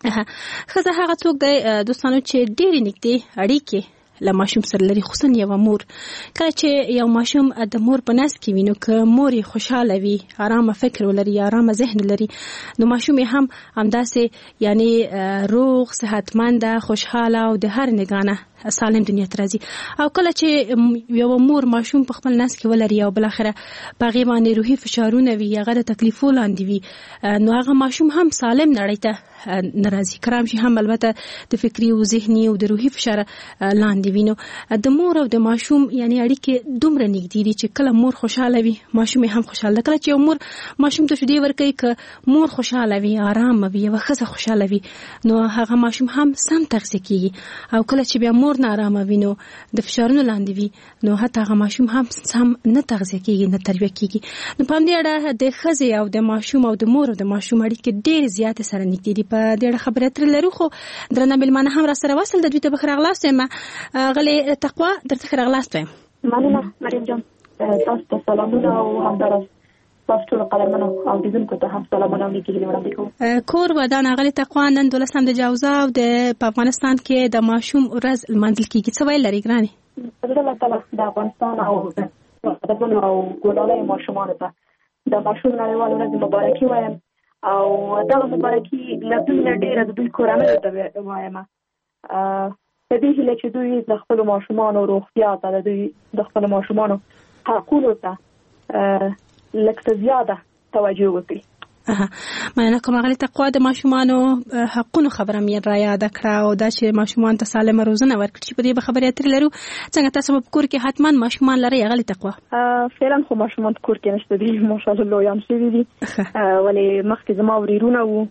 ښځه هغه څوک دی دوستانو چې ډېرې نږدې اړیکې له ماشوم سره لري، خصوصا یو مور. کله چې یو ماشوم د مور په نس کې وي نو که مور یې خوشحاله وي، آرامه فکر ولري، آرامه ذهن لري، نو ماشوم یې هم همداسې یعنی روغ، صحتمنده، خوشحاله او د هر نګانه سالم دنیا ته راځي. او کله چې یو مور ماشوم په خپل نس کې ولري او بل اخره په هغې باندې روحي فشارونه وي، هغه د تکلیفو لاندې وي، نو هغه ماشوم هم سالم نړۍ ته نه راځي. کرام شي هم البته د فکري او ذهني او د روحي فشار لاندې وي. نو د مور او د ماشوم یعنی اړیکې دومره نږدې دي چې کله مور خوشحاله وي ماشوم هم خوشحاله ده. کله چې یو مور ماشوم ته شیدې ورکوي، که مور خوشحاله وي، آرامه وي، یوه ښځه خوشحاله وي، نو هغه ماشوم هم سم تغذیه کېږي. او کله چې بیا مور نارامه وي نو د فشارونو لاندې وي، نو حتی هغه ماشوم هم سم نه تغذیه کېږي، نه تربیه کېږي. نو په همدې اړه د ښځې او د ماشوم او د مور او د ماشوم اړیکې ډېرې زیاتې سره نږدې دي. په دې اړه خبرې اترې لرو، خو درنه مېلمانه هم را سره وصل د دوی ته به ښه راغلاست وایم. غلې تقوا درته ښه راغلاست وایم. مننه مریم جان. تاسو ته سلامونه او همدارس تاسو ټول قلمونه او دیدونکو ته هم سلامونه او نیکي وړاندې کوم. کور ودان اغلی تقوا نن دولسم د جوزا او د افغانستان کې د ماشوم ورځ لمانځل کیږي. څه ویل لري ګراني؟ الله تعالی د افغانستان او د ټولو او ګډوډۍ ماشومانو ته د ماشوم نړیوال ورځ مبارکي وایم او دا مبارکي له دوی نه ډیره د دوی کورنۍ ته وایم. په دې هیله چې دوی د خپل ماشومانو روغتیا ته د دوی د خپل ماشومانو حقوقو ته لکه زیاده توجه وکړي. مننه کوم. غلي تقوا د ماشومانو حقونو خبره مې را یاد کړه او دا چې ماشومان ته سالمه روزنه ورکړي چې په دې خبرې اترې لرو. څنګه تاسو په کور کې حتمان ماشومان لري غلي تقوا؟ فعلا خو ماشومان کور کې نشته دي ماشاءالله لویان شوي دي ولی مخکې زما وريرونه وو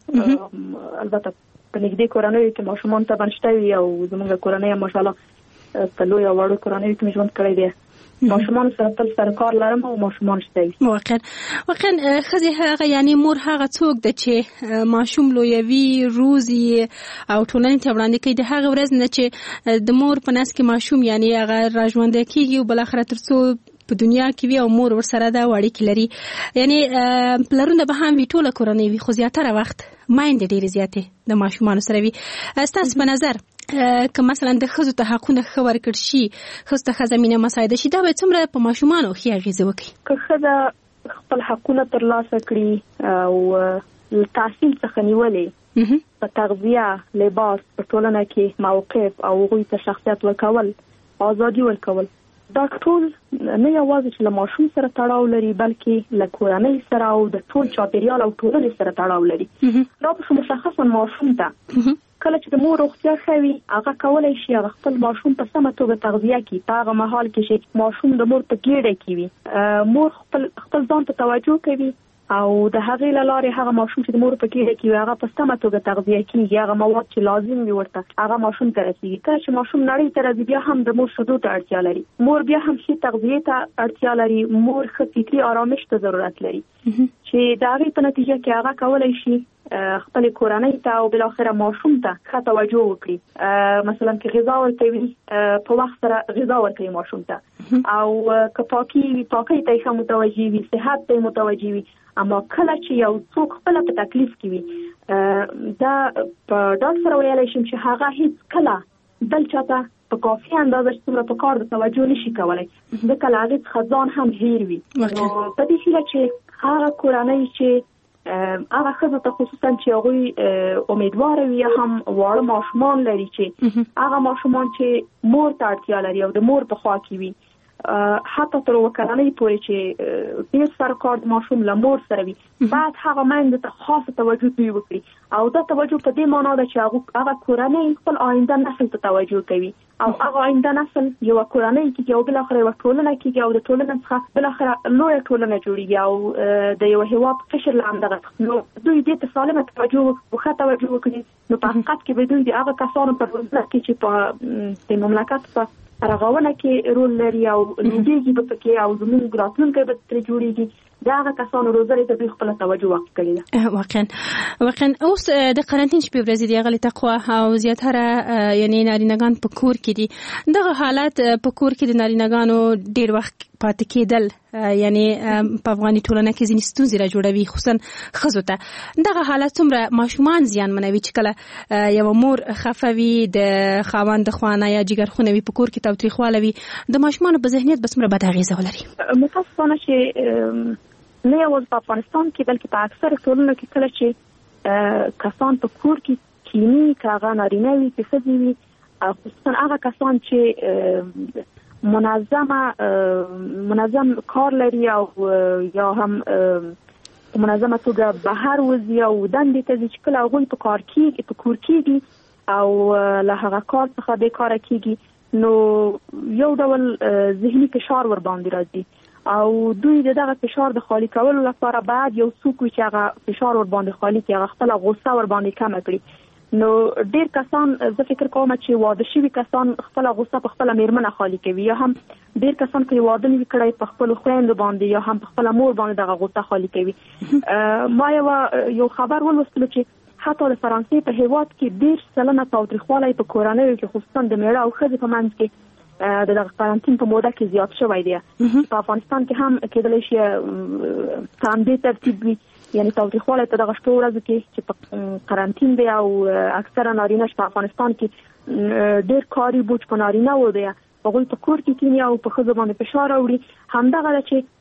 البته په نږدې کورنۍ کې ماشومان ته بنشته وي او زموږ کورنۍ ماشاءالله په لوی او وړو کورنۍ کې ژوند کړی دی. ماشومان سره تل سره کار لرم او ماشومان شته وي. واقعا واقعا خزي هغه یعنی مور هغه څوک د چې ماشوم لویوي روزي او ټولنې ته وړاندې کوي د هغه ورځ نه چې د مور په نس کې ماشوم یعنی هغه راژوند کیږي او بل اخر ترڅو په دنیا کې وي او مور ورسره دا وړي کې لري. یعنی پلرونه به هم وی ټوله کورنۍ وي خو زیاتره وخت مایند ډېر زیاتې د ماشومان سره وي. تاسو په نظر که مثلا د خزو ته حقونه خبر کړ شي خزو ته خزمینه مساعده شي دا به څومره په ماشومانو خي اغیزه وکړي؟ که خزه خپل حقونه ترلاسه کړي او تحصیل څخه نیولې په تغذیه لباس په ټولنه کې موقف او غوي ته شخصیت ورکول ازادي ورکول دا ټول نه یوازې چې له ماشوم سره تړاو لري بلکې له کورنۍ سره او د ټول چاپیریال او ټولنې سره تړاو لري. دا په مشخصا ماشوم ته کله چې د مور روغتیا ښه وي هغه کولی شي هغه خپل ماشوم په سمه توګه تغذیه کړي. په هغه مهال کې چې ماشوم د مور په ګېډه کې وي مور خپل خپل ځان ته توجه کوي او د هغې له لارې هغه ماشوم چې د مور په ګېډه کې وي هغه په سمه توګه تغذیه کېږي. هغه مواد چې لازم وي ورته هغه ماشوم ته رسېږي. کله چې ماشوم نړۍ ته راځي بیا هم د مور شیدو ته اړتیا لري. مور بیا هم ښې تغذیې ته اړتیا لري. مور ښه فکري آرامش ته ضرورت لري چې د هغې په نتیجه کې هغه کولی شي خپل کورنۍ ته او بل اخره ماشوم ته ښه توجه وکړي. مثلا کې غذا ورکوي په وخت سره غذا ورکوي ماشوم ته او که پاکي وي پاکۍ ته ښه متوجه وي صحت ته متوجه وي. اما کله چې یو څوک خپل په تکلیف کې وي دا په ډاډ سره ویلی شم چې هغه هیڅ کله بل چاته په کافي اندازه چې څومره په کار د توجه نشي کولی ځکه له هغې څخه ځان هم هیر وي. نو په دې هیله چې هغه کورنۍ چې هغه ښځو ته خصوصا چې هغوی امیدواره وي هم واړه ماشومان لري چې هغه ماشومان چې مور ته اړتیا لري او د مور په خوا کې وي حتی تر اووه کلنۍ پورې چې ډېر سره کار د ماشوم له مور سره وي باید هغه میندو ته خاصه توجه دوی وکړي او دا توجه په دې معنا ده چې هغه کورنۍ خپل آینده نسل ته توجه کوي او هغه آینده نسل یوه کورنۍ کېږي او بالاخره یوه ټولنه کېږي او د ټولنې څخه بالاخره لویه ټولنه جوړېږي او د یوه هېواد قشر له همدغه نو دوی دې ته سالمه توجه ښه توجه وکړي. نو په حقیقت کې به دوی د هغه کسانو په روزنه کې چې په د مملکت په رغونه کې رول لري او لوبېږي به پکې او زموږ راتلونکی به ترې جوړېږي د هغه کسانو روزنې ته دوی خپله توجه وقف کړې ده. واقعا واقعا اوس د قرنطین شپې ورځې دي غلي تقوا او زیاتره یعنی نارینه‌ګان په کور کې دي. دغه حالت په کور کې د نارینه‌ګانو ډېر وخت پاتې کېدل یعنی په افغاني ټولنه کې ځینې ستونزې را جوړوي خصوصا ښځو ته. دغه حالت څومره ماشومان زیانمنوي چې کله یوه مور خفه وي د خاوند د خوا نه یا جګرخونه وي په کور کې تاوتریخواله وي د ماشومانو په ذهنیت به څومره بد اغېزه ولري؟ متاسفانه چې نه یوازې په افغانستان کې بلکې په اکثره ټولنو کې کله چې کسان په کور کې کینی که هغه نارینه وي که ښځې وي خصوصا هغه کسان چې منظمه منظم کار لري او یا هم منظمه توګه بهر وځي او دندې ته ځي چې کله هغوی په کار کېږي په کور کېږي او له هغه کار څخه بېکاره کېږي نو یو ډول ذهني فشار ورباندې راځي او دوی د دغه فشار د خالي کولو لپاره باید یو څوک وي چې هغه فشار ورباندې خالي کړي هغه خپله غوسه ورباندې کمه کړي. نو ډېر کسان زه فکر کوم چې واده شوي کسان خپله غوسه په خپله میرمنه خالي کوي یا هم ډېر کسان که واده نه وي کړی په خپلو خویندو باندې یا هم په خپله مور باندې دغه غوسه خالي کوي. ما یوه یو خبر ولوستلو چې حتی د فرانسې په هېواد کې دېرش سلنه تاوتریخوالی په کورنیو کې خصوصا د میړه او ښځې په منځ کې د قرنټین په موده کې زیات شوی دی. په افغانستان کې هم کېدلی شي په همدې ترتیب وي، یعنی تاوتریخوالی په دغه شپږ ورځو کې چې په قرنټین دی او اکثره نارینه په افغانستان کې ډېر کاري بوج په نارینه و دی، هغوی په کور کې کینی او په ښځو باندې فشار راوړي. همدغه ده چې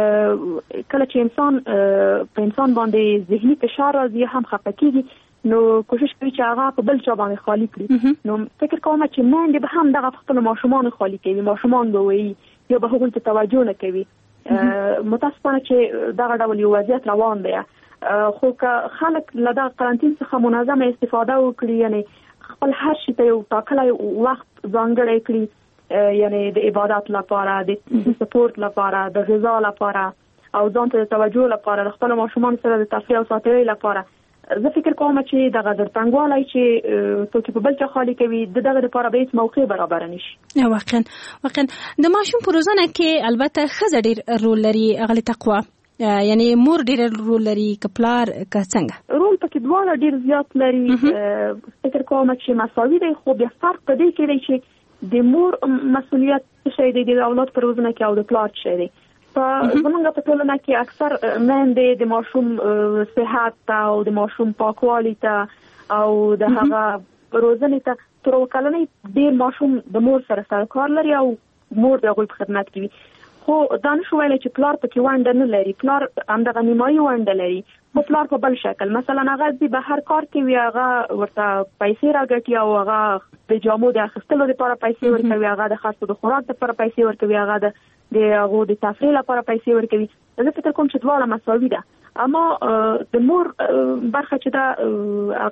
کله چې انسان په انسان باندې ذهني فشار راځي هم خفه کېږي، نو کوشش کوي چې هغه په بل چا باندې خالی کړي. نو فکر کوم چې میندې به هم دغه خپل ماشومان خالی کوي، ماشومان به وایي یا به هغوی ته توجه نه کوي. متاسفانه چې دغه ډول یو وضعیت روان دی. خو که خلک له دغه قرنټین څخه منظمه استفاده وکړي، یعنی خپل هر شي ته یو ټاکلی وخت ځانګړی کړي، یعنی د عبادت لپاره، د سپورت لپاره، د غذا لپاره او ځان ته د توجه لپاره، د خپل ماشومان سره د تفریح او ساتیرۍ لپاره، زه فکر کوم چې دغه د تنګوالی چې څوک په بل چا خالی کوي د دغه لپاره به هیڅ موقع برابر نشي. واقعا واقعا د ماشوم په روزنه کې البته ښځه ډېر رول لري، اغلې تقوا، یعنی مور ډېر رول لري که پلار که څنګه؟ رول پکې دواړه ډېر زیات لري. فکر کوم چې مساوي دی، خو بیا فرق په دې کې دی چې د مور مسؤلیت څه شی دی د اولاد په روزنه کې او د پلار څه شی دی. په زمونږ په ټولنه کې اکثر میندې د ماشوم صحت ته او د ماشوم پاکوالي ته او د هغه روزنې ته تر اوه کلنۍ ډېر ماشوم د مور سره سره کار لري او مور د هغوی په خدمت کې وي. خو دا نشو ویلی چې پلار پکې ونډه نه لري. پلار همدغه نیمایي ونډه لري، خو پلار په بل شکل، مثلا هغه ځي بهر کار کوي، هغه ورته پیسې راګټي او هغه د جامو د اخیستلو لپاره پیسې ورکوي، هغه د خاصو د خوراک لپاره پیسې ورکوي، هغه د د هغو د تفریح لپاره پیسې ورکوي. زه فکر کوم چې دواړه مساوي ده. اما د مور برخه چې ده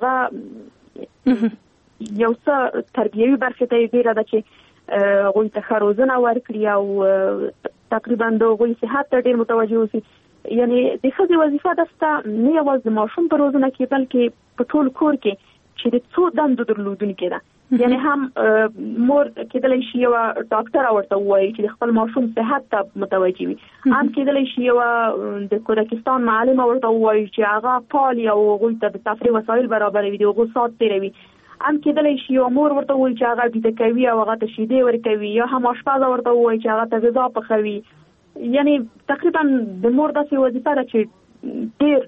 هغه یو څه تربیوي برخه ته یې ډېره ده چې هغوی ته ښه روزنه ورکړي او تقریبا د هغوی صحت ته ډېر متوجه اوسي. یعنی د ښځې وظیفه ده سته نه یوازې د ماشوم په روزنه کې بلکې په ټول کور کې چې د څو دندو درلودونکې ده. یعنی هم مور کېدلی شي یوه ډاکټره ورته ووایي چې د خپل ماشوم صحت ته متوجه وي، هم کېدلی شي یوه د کودکستان معلمه ورته ووایي چې هغه پالي او هغوی ته د تفریح وسایل برابروي، د هغو ساعت تېروي، هم کېدلی شي یوه مور ورته ووایي چې هغه بیده کوي او هغه ته شیدې ورکوي، یا هم اشپزه ورته ووایي چې هغه ته غذا پخوي. یعنی تقریبا د مور داسې وظیفه ده چې ډېر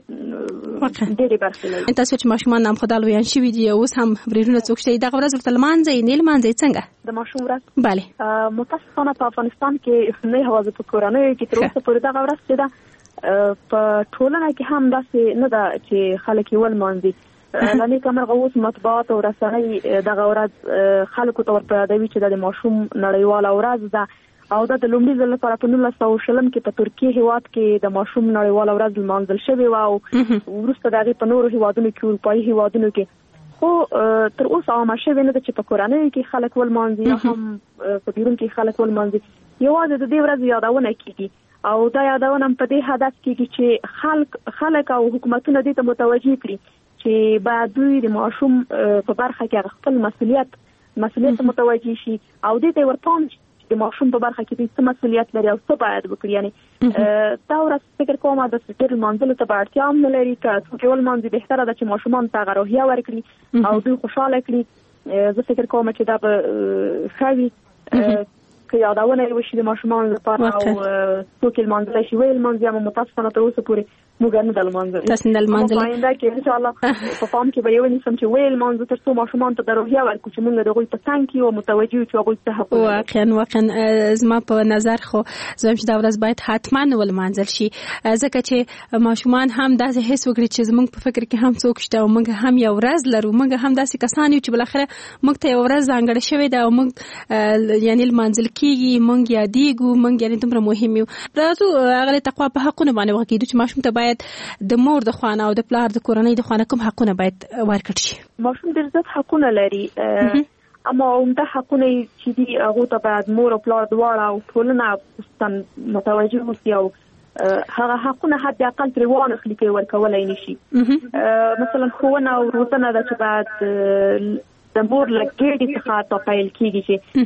ډېرې برخې لري. تاسو چې ماشومان هم خدای لویان شوي دي، اوس هم بریرونه څوک شته دغه ورځ ورته لمانځئ نه لمانځئ څنګه د ماشوم ورځ؟ بله متاسفانه په افغانستان کې نه یوازې په کورنیو کې تر اوسه پورې دغه ورځ چې ده په ټولنه کې هم داسې نه ده چې خلک یې ولمانځي. له نیکه مرغه اوس مطبوعات او رسنۍ دغه ورځ خلکو ته ورته یادوي چې دا د ماشوم نړیواله ورځ ده او دا د لومړي ځل لپاره په نولس سوه شلم کې په ترکیې هېواد کې د ماشوم نړیواله ورځ لمانځل شوې وه او وروسته د هغې په نورو هېوادونو کې، اروپایي هېوادونو کې. خو تر اوسه عامه شوې نه ده چې په کورنیو کې خلک ولمانځي یا هم په بیرون کې خلک ولمانځي. یوازې د دې ورځې یادونه کېږي او دا یادونه هم په دې هدف کېږي چې خلک خلک او حکومتونه دې ته متوجه کړي چې باید دوی د ماشوم په برخه کې خپل مسؤلیت مسؤلیت ته متوجه شي او دې ته ورپام شي د ماشوم په برخه کې څه مسؤلیت لري او څه باید وکړي. یعنی دا ورځ فکر کوم د ډېر لمانځلو ته به اړتیا هم نه لري، که څوک یې ولمانځي بهتره ده چې ماشومان ته هغه روحیه ورکړي او دوی خوشحاله کړي. زه فکر کوم چې دا به ښه وي که یادونه یې وشي د ماشومانو لپاره او څوک یې لمانځلی شي ویې لمانځي. اما متاسفانه تر اوسه پورې موږ نه ده لمانځلې. تاسو نه لمانځلې؟ په آینده کې انشاءالله په پام کې به یې ونیسم چې ویې لمانځو تر څو ماشومانو ته د روحیه ورکړو چې موږ د هغوی په څنګ کې یو متوجه یو چې هغوی څه حقونه لري. واقعا واقعا زما په نظر خو زه وایم چې دا ورځ باید حتما ولمانځل شي، ځکه چې ماشومان هم داسې حس وکړي چې زموږ په فکر کې هم څوک شته او موږ هم یو ورځ لرو، موږ هم داسې کسان یو چې بالاخره موږ ته یو ورځ ځانګړې شوې ده او موږ یعنې لمانځل کېږي، موږ یادېږو، موږ یعنې دومره مهم یو. راځو هغه د تقوا په حقونو باندې وغږېږو چې ماشوم ته باید د مور د خوا نه او د پلار د کورنۍ د خوا نه کوم حقونه باید ورکړل شي؟ ماشوم ډېر زیات حقونه لري، اما عمده حقونه چې دي هغو ته باید مور او پلار دواړه او ټولنه متوجه اوسي او هغه حقونه حد اقل ترې وانخلي که یې ورکولی نه شي. مثلا ښوونه او روزنه ده چې باید د مور له ګېډې څخه حتی پیل کېږي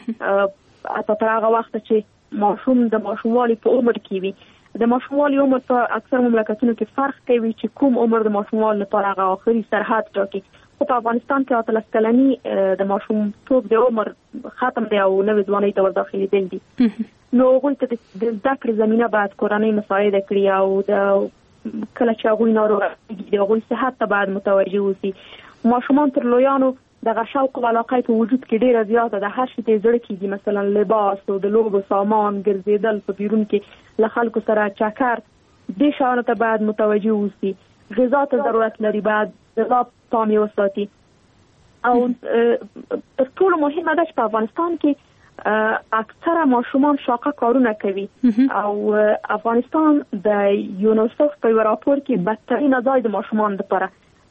چې حتی تر هغه وخته چې ماشوم د ماشوموالي په عمر کې وي. د ماشوموالي عمر په اکثر مملکتونو کې فرق کوي چې کوم عمر د ماشوموالي لپاره هغه آخري سرحد ټاکي. په افغانستان کې اتلس کلنی د ماشوم توپ د عمر ختم دی او نوې ځواني ته ورداخلي دي نو هغوی ته د زده کړې زمینه باید کورنۍ مساعده کړي او د کله چې هغوی ناروغه کېږي د هغوی صحت ته باید متوجه اوسي. ماشومان تر لویانو دغه شوق او علاقه په وجود کې ډیره زیاته ده. هر شي ته زړه کېږي، مثلا لباس او د لوبو سامان، ګرځېدل په بیرون کې له خلکو سره چکر، دې شیانو ته باید متوجه اوسي. غذا ته ضرورت لري، باید غذا پام یې وساتي. او تر ټولو مهمه ده چې په افغانستان کې اکثره ماشومان شاقه کارونه کوي او افغانستان د یونیسف په راپور کې بدترین ځای د ماشومان لپاره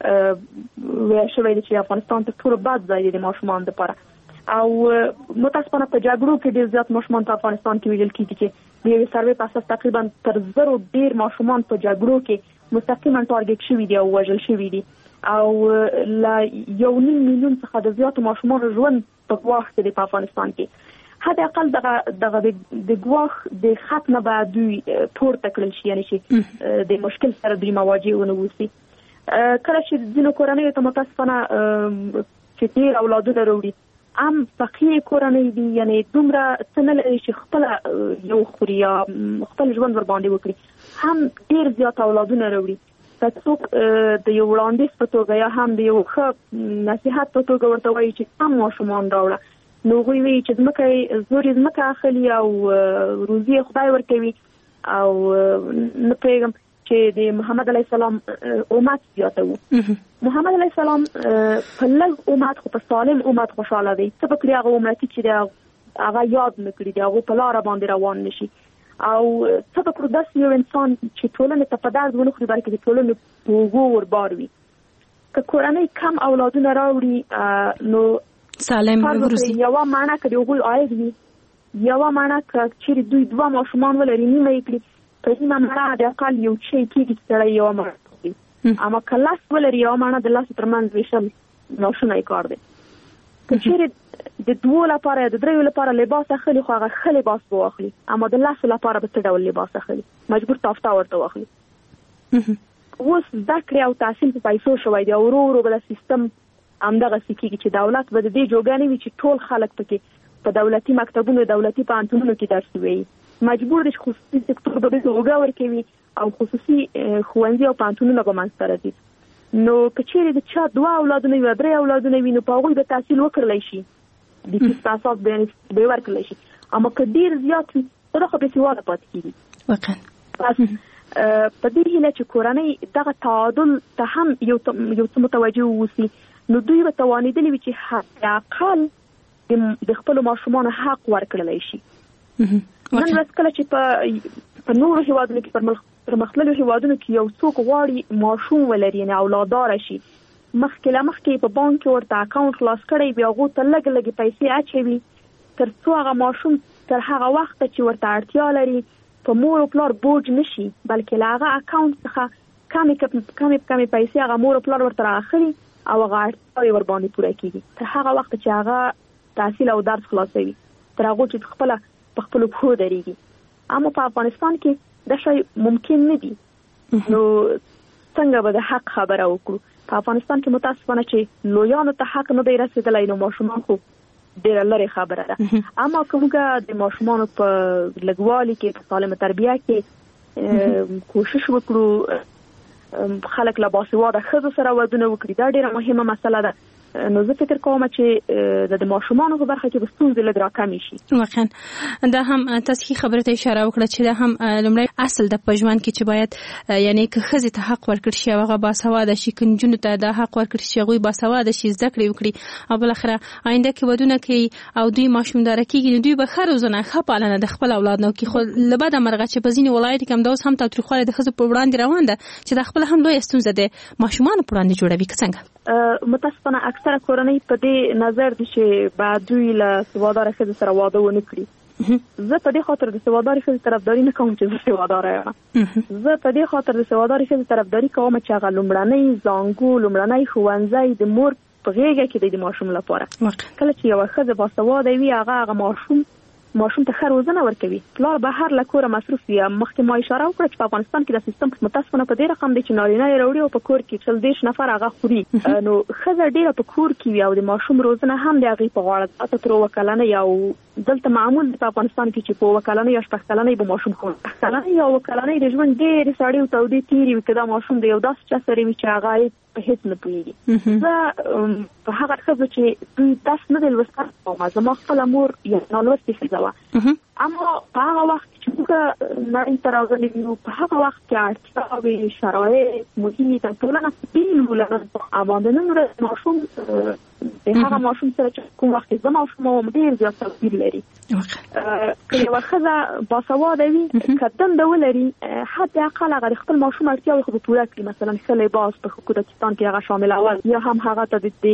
ویل شوی دی چې افغانستان تر ټولو بد ځای دی د ماشومان لپاره. او متاسفانه په جګړو کې ډېر زیات ماشومان په افغانستان کې ویل کېږي چې د یوې سروې په اساس تقریبا تر زرو ډېر ماشومان په جګړو کې مستقیما ټارګټ شوي دي او وژل شوي دي او لا یو نیم میلیون څخه د زیاتو ماشومانو ژوند په ګواښ کې دی په افغانستان کې. حتی اقل دغه دغه د ګواښ د ختمه به دوی پورته کړل شي، یعنی چې د مشکل سره دوی مواجه ونه اوسي. کله چې ځینو کورنیو ته متاسفانه چې ډېر اولادونه راوړي هم فقیر کورنۍ دي، یعنی دومره څه نه لري چې خپله یو خوري یا خپل ژوند ورباندې وکړي، هم ډېر زیات اولادونه راوړي. که څوک د یو وړاندیز په توګه یا هم د یو ښه نصیحت په توګه ورته وایي چې کم ماشومان راوړه، نو هغوی وایي چې ځمکه زور یې ځمکه اخلي او روزي یې خدای ورکوي. او نه پوهېږم چې د محمد علیه السلام امت زیاته وو. محمد علیه السلام په لږ امت خو په سالم امت خوشحاله دی. څه به کړي هغه امتي چې دی هغه یاد نه کړي، د هغو په لاره باندې روان نه شي. او څه به کړو داسې یو انسان چې ټولنې ته په درد ونه خوري بلکې د ټولنې په اوږو وربار وي. که کورنۍ کم اولادونه راوړي نو سالم وروسي یوه معنی که د هغوی عاید وي، یوه معنی که چیرې دوی دوه ماشومان ولري نیمه یې کړي په نیمه معنی د اقل یو شی کېږي چې سړی یوه معنی کوي. اما که لس ولري یوه معنی د لسو ترمنځ ویشل ناشونی کار دی. که چیرې د دوو لپاره یا د دریو لپاره لباس اخلي خو هغه ښه لباس به واخلي، اما د لسو لپاره به څه ډول لباس اخلي؟ مجبور تافته ورته واخلي. اوس زده کړې او تحصیل په پیسو شوی دی او ورو ورو به د سیستم همدغسې کېږي چې دولت به د دې جوګه نه وي چې ټول خلک پکې په دولتي مکتبونو دولتي پوهنتونونو کې درس ووایي. مجبور دی چې خصوصي سکتور به دې اوږه ورکوي او خصوصي ښوونځي او پوهنتونونه به منځته راځي. نو که چیرې د چا دوه اولادونه وي یا درې اولادونه وي نو په هغوی به تحصیل وکړلی شي، د فیس په اساس به یې ورکړلی شي. اما که ډېر زیات وي نو دا خو بېسواده پاتې کېږي. واقعا بس په دې هیله چې کورنۍ دغه تعادل ته هم یو څه متوجه واوسي نو دوی به توانېدلي وي چې حتی اقل د خپلو ماشومانو حق ورکړلی شي. نن ورځ کله چې په نورو هېوادونو کې پرمختللو هېوادونو کې یو څوک غواړي ماشوم ولري یعنې اولاداره شي، مخکې له مخکې په بانک کې ورته اکاونټ خلاص کړی وي، هغو ته لږې لږې پیسې اچوي تر څو هغه ماشوم تر هغه وخته چې ورته اړتیا لري په مور او پلار بوج نشي، بلکې له هغه اکاونټ څخه کمې کمې کمې پیسې هغه مور او پلار ورته رااخلي او هغه اړتیا یې ورباندې پوره کېږي تر هغه وخته چې هغه تحصیل او درس خلاصوي، تر هغو چې خپله په خپلو پښو درېږي. اما په افغانستان کې دا شی ممکن نه دي. نو څنګه به د حق خبره وکړو؟ په افغانستان کې متاسفانه چې لویانو ته حق نه دی رسېدلی نو ماشومان خو ډېره لرې خبره ده. اما که موږ د ماشومانو په لږوالي کې په سالمه تربیه کې کوشش وکړو، خلک له باسواده ښځو سره ودونه وکړي، دا ډېره مهمه مسله ده. نو زه فکر کوم چې د ماشومانو په برخه کې به ستونزې لږ راکمې شي. واقعا دا هم تاسو خبره ته اشاره وکړه چې دا هم لومړی اصل د په ژوند کې چې باید یعنی که ښځې ته حق ورکړل شي او هغه باسواده شي، که نجونو ته دا حق ورکړل شي هغوی باسواده شي، زده کړې وکړي او بالاخره آینده کې ودونه کوي او دوی ماشومداره کېږي نو دوی به ښه روزنه ښه پالنه د خپل اولاد نه وکړي. خو له بده مرغه چې په ځینې ولایتو کې همدا اوس هم تاوتریخوالی د ښځو په وړاندې روان ده چې دا خپله هم لویه ستونزه د ماشومانو په وړاندې جوړوي. که څنګه متاسفانه اکثره کورنۍ په دې نظر دي چې باید دوی له سواداره ښځو سره واده ونه کړي. زه په دې خاطر د سوادارې ښځې طرفداري نه کوم چې زه سواداره یم. زه په دې خاطر د سوادارې ښځې طرفداري کوم چې هغه لومړنی زانګو لومړنی ښوونځی د مور په غېږه کې دی د ماشوم لپاره. کله چې یوه ښځه باسواده وي هغه هغه ماشوم ماشوم ته ښه روزنه ورکوي پلار به هر له کوره مصروف وي. مخکې ما اشاره وکړه چې په افغانستان کې د سیستم متاسفانه په دې رقم دی چې نارینه یې راوړي او په کور کې شل دېرش نفر هغه خوري. نو ښځه ډېره په کور کې وي او د ماشوم روزنه هم د هغې په غاړه ده. تر اووه کلنۍ او دلته معمول په افغانستان کې چې په اووه کلنۍ یا شپږ کلنۍ به ماشوم خوري. شپږ کلنۍ یا اووه کلنۍ د ژوند ډېرې سړې او تودې تېرې وي که دا ماشوم د یو داسې چا سره وي چې هغه په هیڅ نه پوهېږي. زه په هغه ښځو چې دوی داسې نه دی لوستل کومه زما خپله مور یو نالوستې ښځه وه، اما په هغه وخت چې موږ نړۍ ته راغلي یو په هغه وخت کې اړتیاوې شرایط محیط ټولنه بېل وو. ابا د نن ورځ ماشوم د هغه ماشوم سره چې کوم وخت زه ماشوم وم ډېر زیات توپیر لري. که یوه ښځه باسواده وي که دنده ولري حد اقل هغه د خپل ماشوم اړتیاوې خو به پوره کړي. مثلا ښه لباس په کودکستان کې هغه شاملول یا هم هغه ته د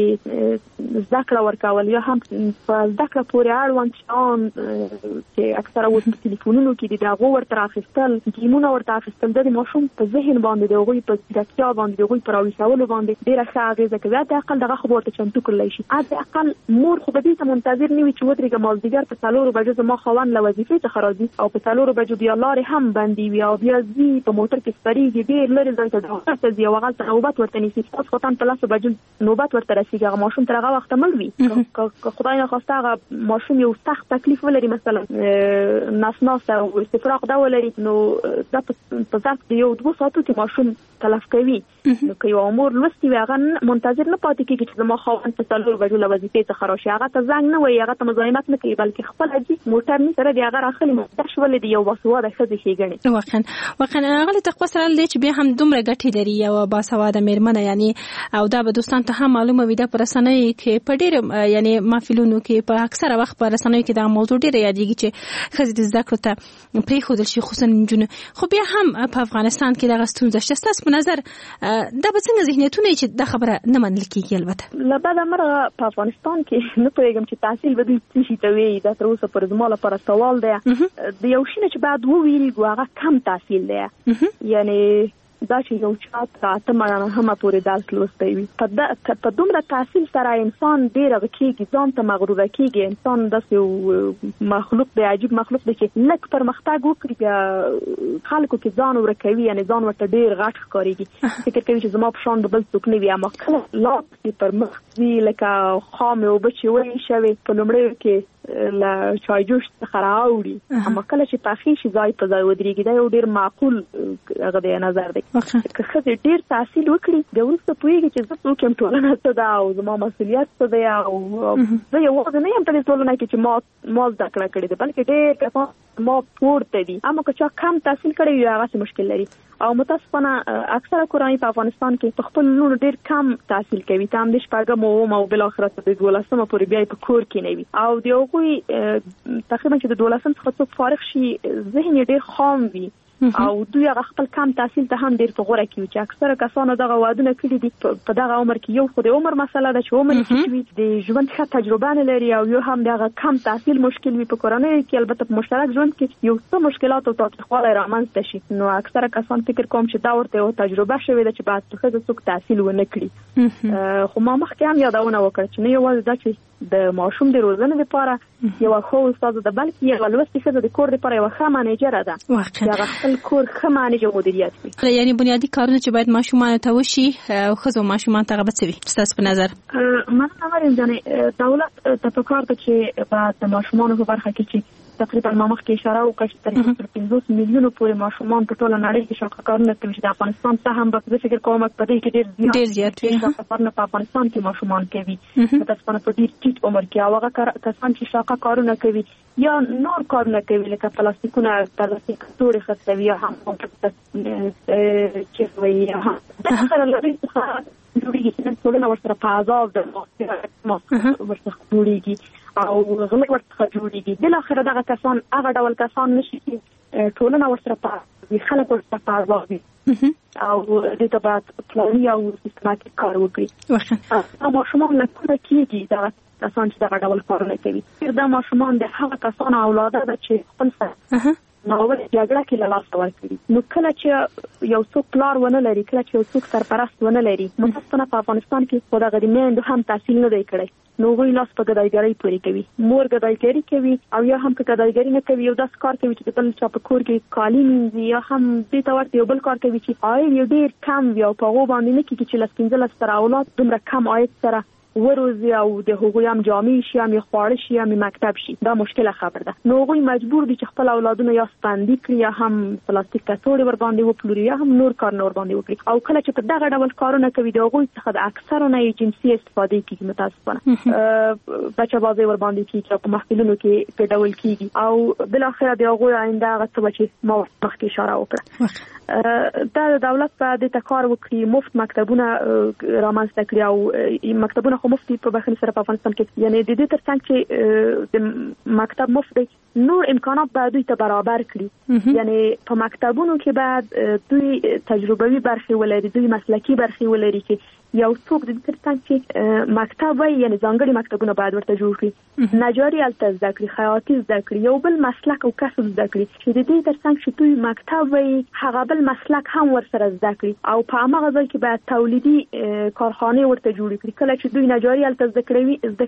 زده کړه ورکول یا هم په زده کړه پورې اړوند شیان چې اکثره اوس په تلیفونونو کې دي د هغو ورته راخیستل، ګیمونه ورته اخیستل د ماشوم په ذهن باندې د هغوی په ځیرکتیا باندې د هغوی په راویښولو باندې ډېره ښه اغېزه کوي. حد اقل دغه خو به ورته چمتو کړلی شي. حد اقل مور خو به دې ته منتظر نه وي چې ودرېږه مازدیګر په څلورو بجو زما خاوند له وظیفې څخه راځي او په څلورو بجو بیا لارې هم بندې وي او بیا ځي په موټر کې سپرېږي ډېر لرې ځای ته ډاکټر ته ځي او هغلته نوبت ورته نیسي. ماسخوتن په لسو بجو نوبت ورته رسېږي. هغه ماشوم تر هغه وخته مړ وي. که خدای نخواسته هغه ماشوم یو سخت تکلیف ولري مثلا نسناسه او استفراغ دا ولري نو دا په ظرف د یو دوه ساعتو کې ماشوم تلف کوي. نو که یوه مور لوستې وي هغه منتظر نه پاتې کېږي چې زما خاوند په څلورو بجو له وظیفې څخه راشي. هغه ته زنګ نه وایي، هغه ته مزاحمت نه کوي، بلکې خپله ځي موټر نیسي سره د هغه راغلي مفتش ولې د یو باسواده ښځې ښېګڼې. واقعا واقعا هغه تقوا سره دی چې بیا هم دومره ګټې لري یوه باسواده مېرمنه یعنی او دا به دوستان ته هم معلومه وي. دا په رسنیو کې په ډېرو یعنی محفلونو کې په اکثره وخت په رسنیو کې دغه موضوع ډېره یادېږي چې ښځې د زده کړو ته پرېښودل شي خصوصا نجونې. خو بیا هم په افغانستان کې دغه ستونزه شته. ستاسو په نظر دا به څنګه ذهنیتونه چې دا خبره نه منل کېږي؟ البته له بده مرغه په افغانستان کې نه پوهېږم چې تحصیل به دوی څه شي ته وایي. دا تر اوسه پورې زما لپاره سوال دی. د یو شي نه چې باید وویلږو هغه کم تحصیل دی. یعنې دا چې یو چا ته اتمه نهمه پورې درس لوستی وي په دومره تحصیل سره انسان ډېر هغه کېږي، ځان ته مغروره کېږي. انسان داسې یو مخلوق دی، عجیب مخلوق دی چې لږ پرمختګ وکړي بیا خلکو کې ځان ورکوي، یعنې ځان ورته ډېر غټ ښکارېږي. فکر کوي چې زما په شان به بل څوک نه وي. اما کله لاس چې پر مخ ځي لکه خامې اوبه چې وایشوي په لومړیو کې له چایجوش څخه راوړي، اما کله چې پخې شي ځای په ځای ودرېږي. دا یو ډېر معقول هغه دی نظر دی. که ښځې ډېر تحصیل وکړي بیا وروسته پوهېږي چې زه څوک یم، ټولنه څه ده او زما مسؤلیت څه دی او زه یوازې نه یم په دې ټولنه کې چې ما ما زده کړه کړې ده، بلکې ډېر کسان ما پورته دي. اما که چا کم تحصیل کړی وي هغسې مشکل لري. او متاسفانه اکثره کورنۍ په افغانستان کې په خپل لوڼو ډېر کم تحصیل کوي. ته هم د شپږم اووم او بالاخره د دولسمه پورې بیا یې په کور کې نه وي او د هغوی تقریبا چې د دولسم څخه څوک فارغ شي ذهن یې ډېر خام وي او دوی هغه خپل کم تحصیل ته هم ډېر په غوره کوي چې اکثره کسانو دغه وادونه کړي دي په دغه عمر کې. یو خو د عمر مسله ده چې عمر یې وي، د ژوند ښه تجربه نه لري او یو هم دغه کم تحصیل مشکل وي. په کورنیو کې البته په مشترک ژوند کې یو څه مشکلات او تاوتریخوالی رامنځته شي. نو اکثره کسان فکر کوم چې دا ورته یوه تجربه شوې ده چې باید ښځه څوک تحصیل ونه کړي. خو ما مخکې هم یادونه وکړه چې نه یوازې دا چې د ماشوم د روزنې لپاره یوه ښه استاده ده، بلکې یوه لوستې ښځه د کور لپاره یوه ښه منیجره ده چې هغه خپل کور ښه منیجه مدیریت کړي. یعنې بنیادي کارونه چې باید ماشومانو ته وشي او ښځو ماشومانو ته هغه به څه وي ستاسو په نظر؟ مننه مریم جانې. دولت ته پکار ده چې باید د ماشومانو په برخه کې چې تقریبا ما مخکې اشاره وکړه چې تر پنځوس میلیونو پورې ماشومان په ټوله نړۍ کې شاقه کارونه کوي چې د افغانستان څخه هم به زه فکر کوم په دې کې ډېر زیات وي. شاقه کارونه په افغانستان کې ماشومان کوي متاسفانه په ډېر ټیټ عمر کې او هغه کسان چې شاقه کارونه کوي یا نور کارونه کوي لکه پلاستیکونه پلاستیک توړې خرڅوي یا هم چې وایي یا هم دغه لري څخه جوړېږي چې ټولنه ورسره په عذاب ده ورڅخه جوړېږي او غلط ورڅخه جوړېږي. بالاخره دغه کسان هغه ډول کسان نشي چې ټولنه ورسره په خلک ورسره په عذاب وي او دې ته باید پلاني او سیستماتیک کار وکړي. او ماشومان له کومه کېږي دغه کسان چې دغه ډول کارونه کوي. دا ماشومان د هغه کسانو اولاده ده چې خپل سره ناول جګړه کې له لاسه ورکړي. نو کله چې یو څوک پلار ونه لري، کله چې یو څوک سرپرست ونه لري، متاسفانه په افغانستان کې خو دغه د میندو هم تحصیل نه دی کړی، نو هغوی لاس په ګدایګرۍ پورې کوي. مور ګدایګري کوي او یا هم که ګدایګري نه کوي یو داسې کار کوي چې د بل چا په کور کې کالي مینځي، یا هم دې ته ورته یو بل کار کوي چې عاید یې ډېر کم وي او په هغو باندې نه کېږي چې لس پنځلس سره اولاد دومره کم عاید سره وروزي او د هغوی هم جامې شي، هم خواړه شي، هم مکتب شي. دا مشکله خبر ده. نو هغوی مجبور دي چې خپل اولادونه یا سپندي کړي، یا هم پلاستیک کڅوړې ور باندې وپلوري، یا هم نور کارونه ور باندې وکړي. او کله چې په دغه ډول کارونه کوي د هغوی څخه د اکثرونه یې جنسي استفاده کیږي، متاسفانه بچه بازی ور باندې کیږي او په محفلونو کې په ډول کیږي او بل اخر د هغوی آینده هغه څه چې ما مخکې اشاره وکړه. دا د دولت په دې تکار وکړي، مفت مکتبونه رامنځته کړي او مکتبونه خو مفت په بخښنې سره په افغانستان کې، یعنی د دې ترڅنګ چې د مکتب مفت دی نور امکانات باید دوی ته برابر کړي. یعنی په مکتبونو کې باید دوی تجربوي برخې ولري، دوی مسلکي برخې ولري چې یو څوک د دې ترڅنګ چې مکتب وي، یعنی ځانګړي مکتبونه باید ورته جوړ کړي، نجاري هلته زده کړي، خیاطي زده کړي، یو بل مسلک او کسب زده کړي چې د دې ترڅنګ چې دوی مکتب وي هغه بل مسلک هم ورسره زده کړي او په هماغه ځای کې باید تولیدي کارخانې ورته جوړې کړي. کله چې دوی نجاري هلته زده کوي زده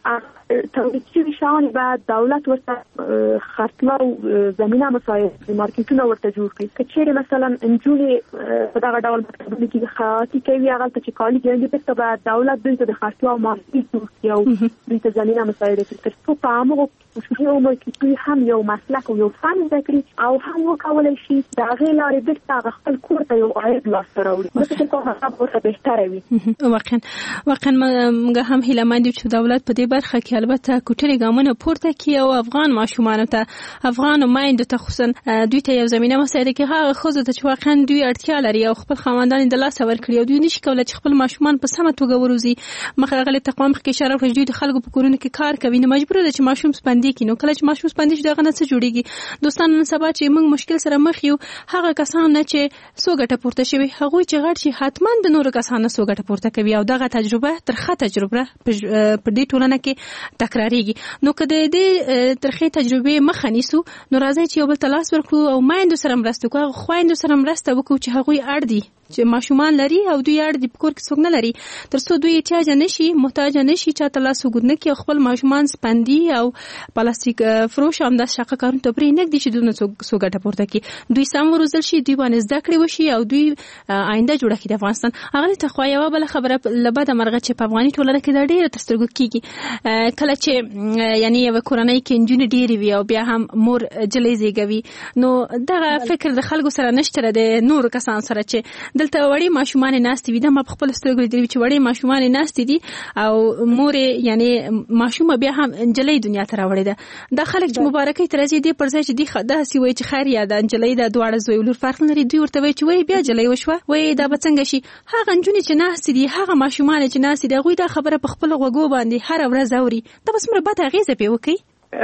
کوي تولید شوي شیان باید دولت ورته خرڅلاو زمینه مساعد مارکیټونه ورته جوړ کړي. که چیرې مثلا نجونې په دغه ډول مکتبونه کې خیاطي کوي، هغلته چې کالي کوي، بېرته باید دولت دوی ته د خرڅلاو مارکیټ جوړ کړي او دوی ته زمینه مساعد کړي تر څو په هماغو کوچني عمر کې دوی هم یو مسلک او یو فن زده کړي او هم وکولی شي د هغې لارې بېرته هغه خپل کور ته یو عاید لاسته راوړي. زه فکر کوم هغه ورته بهتره وي. واقعا واقعا موږ هم هیلهمند یو چې دولت په دې برخه کې البته کوټري ګامونه پورته کړي او افغان ماشومانو ته، افغان میندو ته خصوصا دوی ته یو زمینه مساعده کړي، هغه ښځو ته چې واقعا دوی اړتیا لري او خپل خاوندان د لاسه ورکړي او دوی نشي کولی چې خپل ماشومان په سمه توګه وروزي. مخکې غلې تقوا مخکې اشاره وکړه چې دوی د خلکو په کورونو کې کار کوي، نو مجبور ده چې ماشوم سپندي کړي. نو کله چې ماشوم سپندي شي دغه نه څه جوړېږي. دوستان نن سبا چې موږ مشکل سره مخ یو، هغه کسان نه چې څو ګټه پورته شوي، هغوی چې غټ شي حتما د نورو کسانو څو ګټه پورته کوي او دغه تجربه ترخه تجربه په دې ټولنه کې تکراریږي. نو که د دې ترخې تجربې مخه نیسو نو راځي چې یو بل ته لاس ورکړو او میندو سره مرسته وکړو، هغه خویندو سره مرسته وکړو چې هغوی اړ دي، چې ماشومان لري او دوی اړ دي په کور کې څوک نه لري، تر څو دوی احتیاج نشي، محتاج نشي چاته لاس وګد نه کړي، خپل ماشومان سپندي او پلاستیک فروش هم د شقه کارون ته پرې نه دي چې دوی څو ګټه پورته کړي. دوی سم وروزل شي، دوی باندې زده کړې وشي او دوی آینده جوړه کړي د افغانستان. هغه ته خو یو بل خبره لبد مرغه چې په افغاني ټولنه کې د ډېر ترسترګو کیږي، کله چې یعنی یو کورنۍ کې انجونې ډېری وي او بیا هم مور جلې زیږوي، نو دغه فکر د خلکو سره نشته د نور کسان سره چې دلته وړي ماشومان ناستې وي. دا ما په خپل سترګو لیدلي چې وړي ماشومان ناستې دي او مور یعنی ماشومه بیا هم انجلۍ دنیا ته راوړې ده. دا خلک چې مبارکۍ ته راځي دې پر ځای چې دې داسې وایي چې خیر یا د انجلۍ د دواړه زوی ولور فرق لري، دوی ورته وایي چې وایي بیا جلۍ وشوه، وایي دا به څنګه شي. هغه نجونې چې ناستې دي، هغه ماشومان چې ناستې دي، هغوی دا خبره په خپلو غوږو باندې هره ورځ اوري. دا به څومره بده اغېزه پرې وکړي.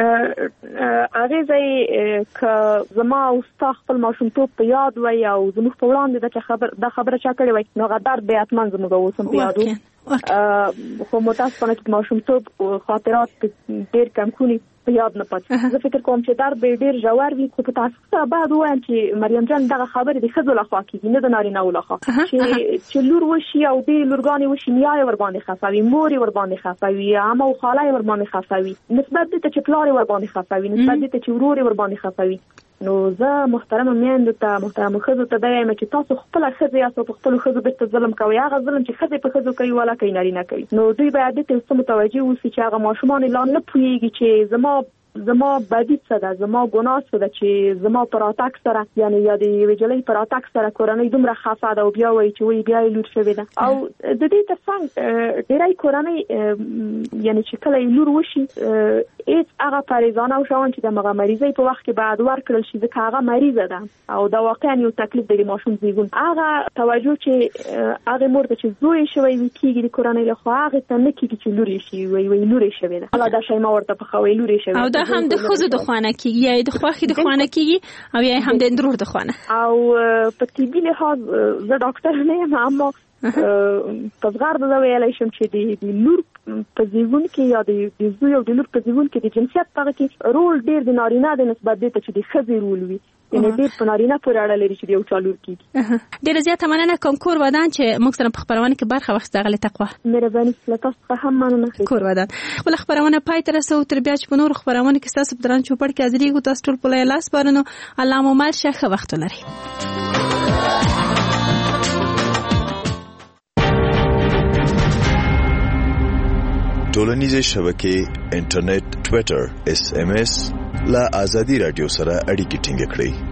اغېزه یې که زما او ستا خپل ماشومتوب په یاد وای او زموږ په وړاندې دا خبر دا خبره چا کړې وای، نو هغه درد به حتما زموږ اوس هم په یاد وي. خو متاسفانه چې ماشومتوب خاطرات ډېر کم کوني په یاد نه پاتې. زه فکر کوم چې درد به ډېر ژور وي، خو په تاسف سره باید ووایم چې مریم جان دغه خبرې د ښځو لخوا کېږي، نه د نارینه‌و لخوا. چې لور وشي او ډېرې لورګانې وشي، نیا یې ورباندې خفه وي، مور یې ورباندې خفه وي، عمه او خاله یې ورباندې خفه وي، نسبت دې ته چې پلار یې ورباندې خفه وي، نسبت دې ته چې ورور یې ورباندې خفه وي. نو زه محترمه میندو ته، محترمه ښځو ته دا وایم چې تاسو خپله ښځه یاست او په خپلو ښځو بېرته ظلم کوئ. هغه ظلم چې ښځې په ښځو کوي والا کوي نارینه کوي. نو دوی باید دې ته څه متوجه اوسي چې هغه ماشومان لا نه پوهېږي چې زما زما بدی څه ده، زما ګناه څه ده چې زما پر راتګ سره یعنی یا د یوې جلۍ پر راتګ سره کورنۍ دومره خفه ده او بیا وایي چې وایي بیا یې لور شوې ده. او د دې ترڅنګ ډېری کورنۍ یعنی چې کله یې لور وشي هېڅ هغه پریزانه او شاوند چې د هغه مریضۍ په وخت کې باید ورکړل شي، ځکه هغه مریضه ده او دا واقعا یو تکلیف دی د ماشوم زیږون. هغه توجه چې هغې مور ته چې زوی یې شوی وي کېږي د کورنۍ لخوا، هغې ته نه کېږي چې لور یې شي، وایي وایي لور یې شوې ده، الله دا شی ما ورته پخوئ لور یې شوې ده. دا هم د ښځو د خوا نه کېږي، یا د خوښې د خوا نه کېږي او یا هم د اندرور د خوا نه. او په طبي لحاظ زه ډاکټر نه یم، اما تزغار د ویلای شم چې د لور په ځیون کې یا د زوی او د لور په ځیون کې د جنسیت په کې رول ډیر د نارینه د نسبت د ته چې د خزي رول وي یعنی ډیر په نارینه پورې اړه لري چې یو چالو کیږي. ډیر زیات مننه کوم کور ودان چې موږ سره په خبرونه کې برخه واخیستغله تقوا. مهرباني تاسو هم مننه. کور ودان ول خبرونه پای تر سو تر بیا چې په نور خبرونه کې تاسو دران چوپړ کې ازريګو تاسو ټول په لاس بارنو الله مو مال شخه وخت لري. ټولنیزې شبکې انټرنیټ ټوئیټر اس ام اس لا ازادي رادیو سره اړیکې ټینګ کړئ.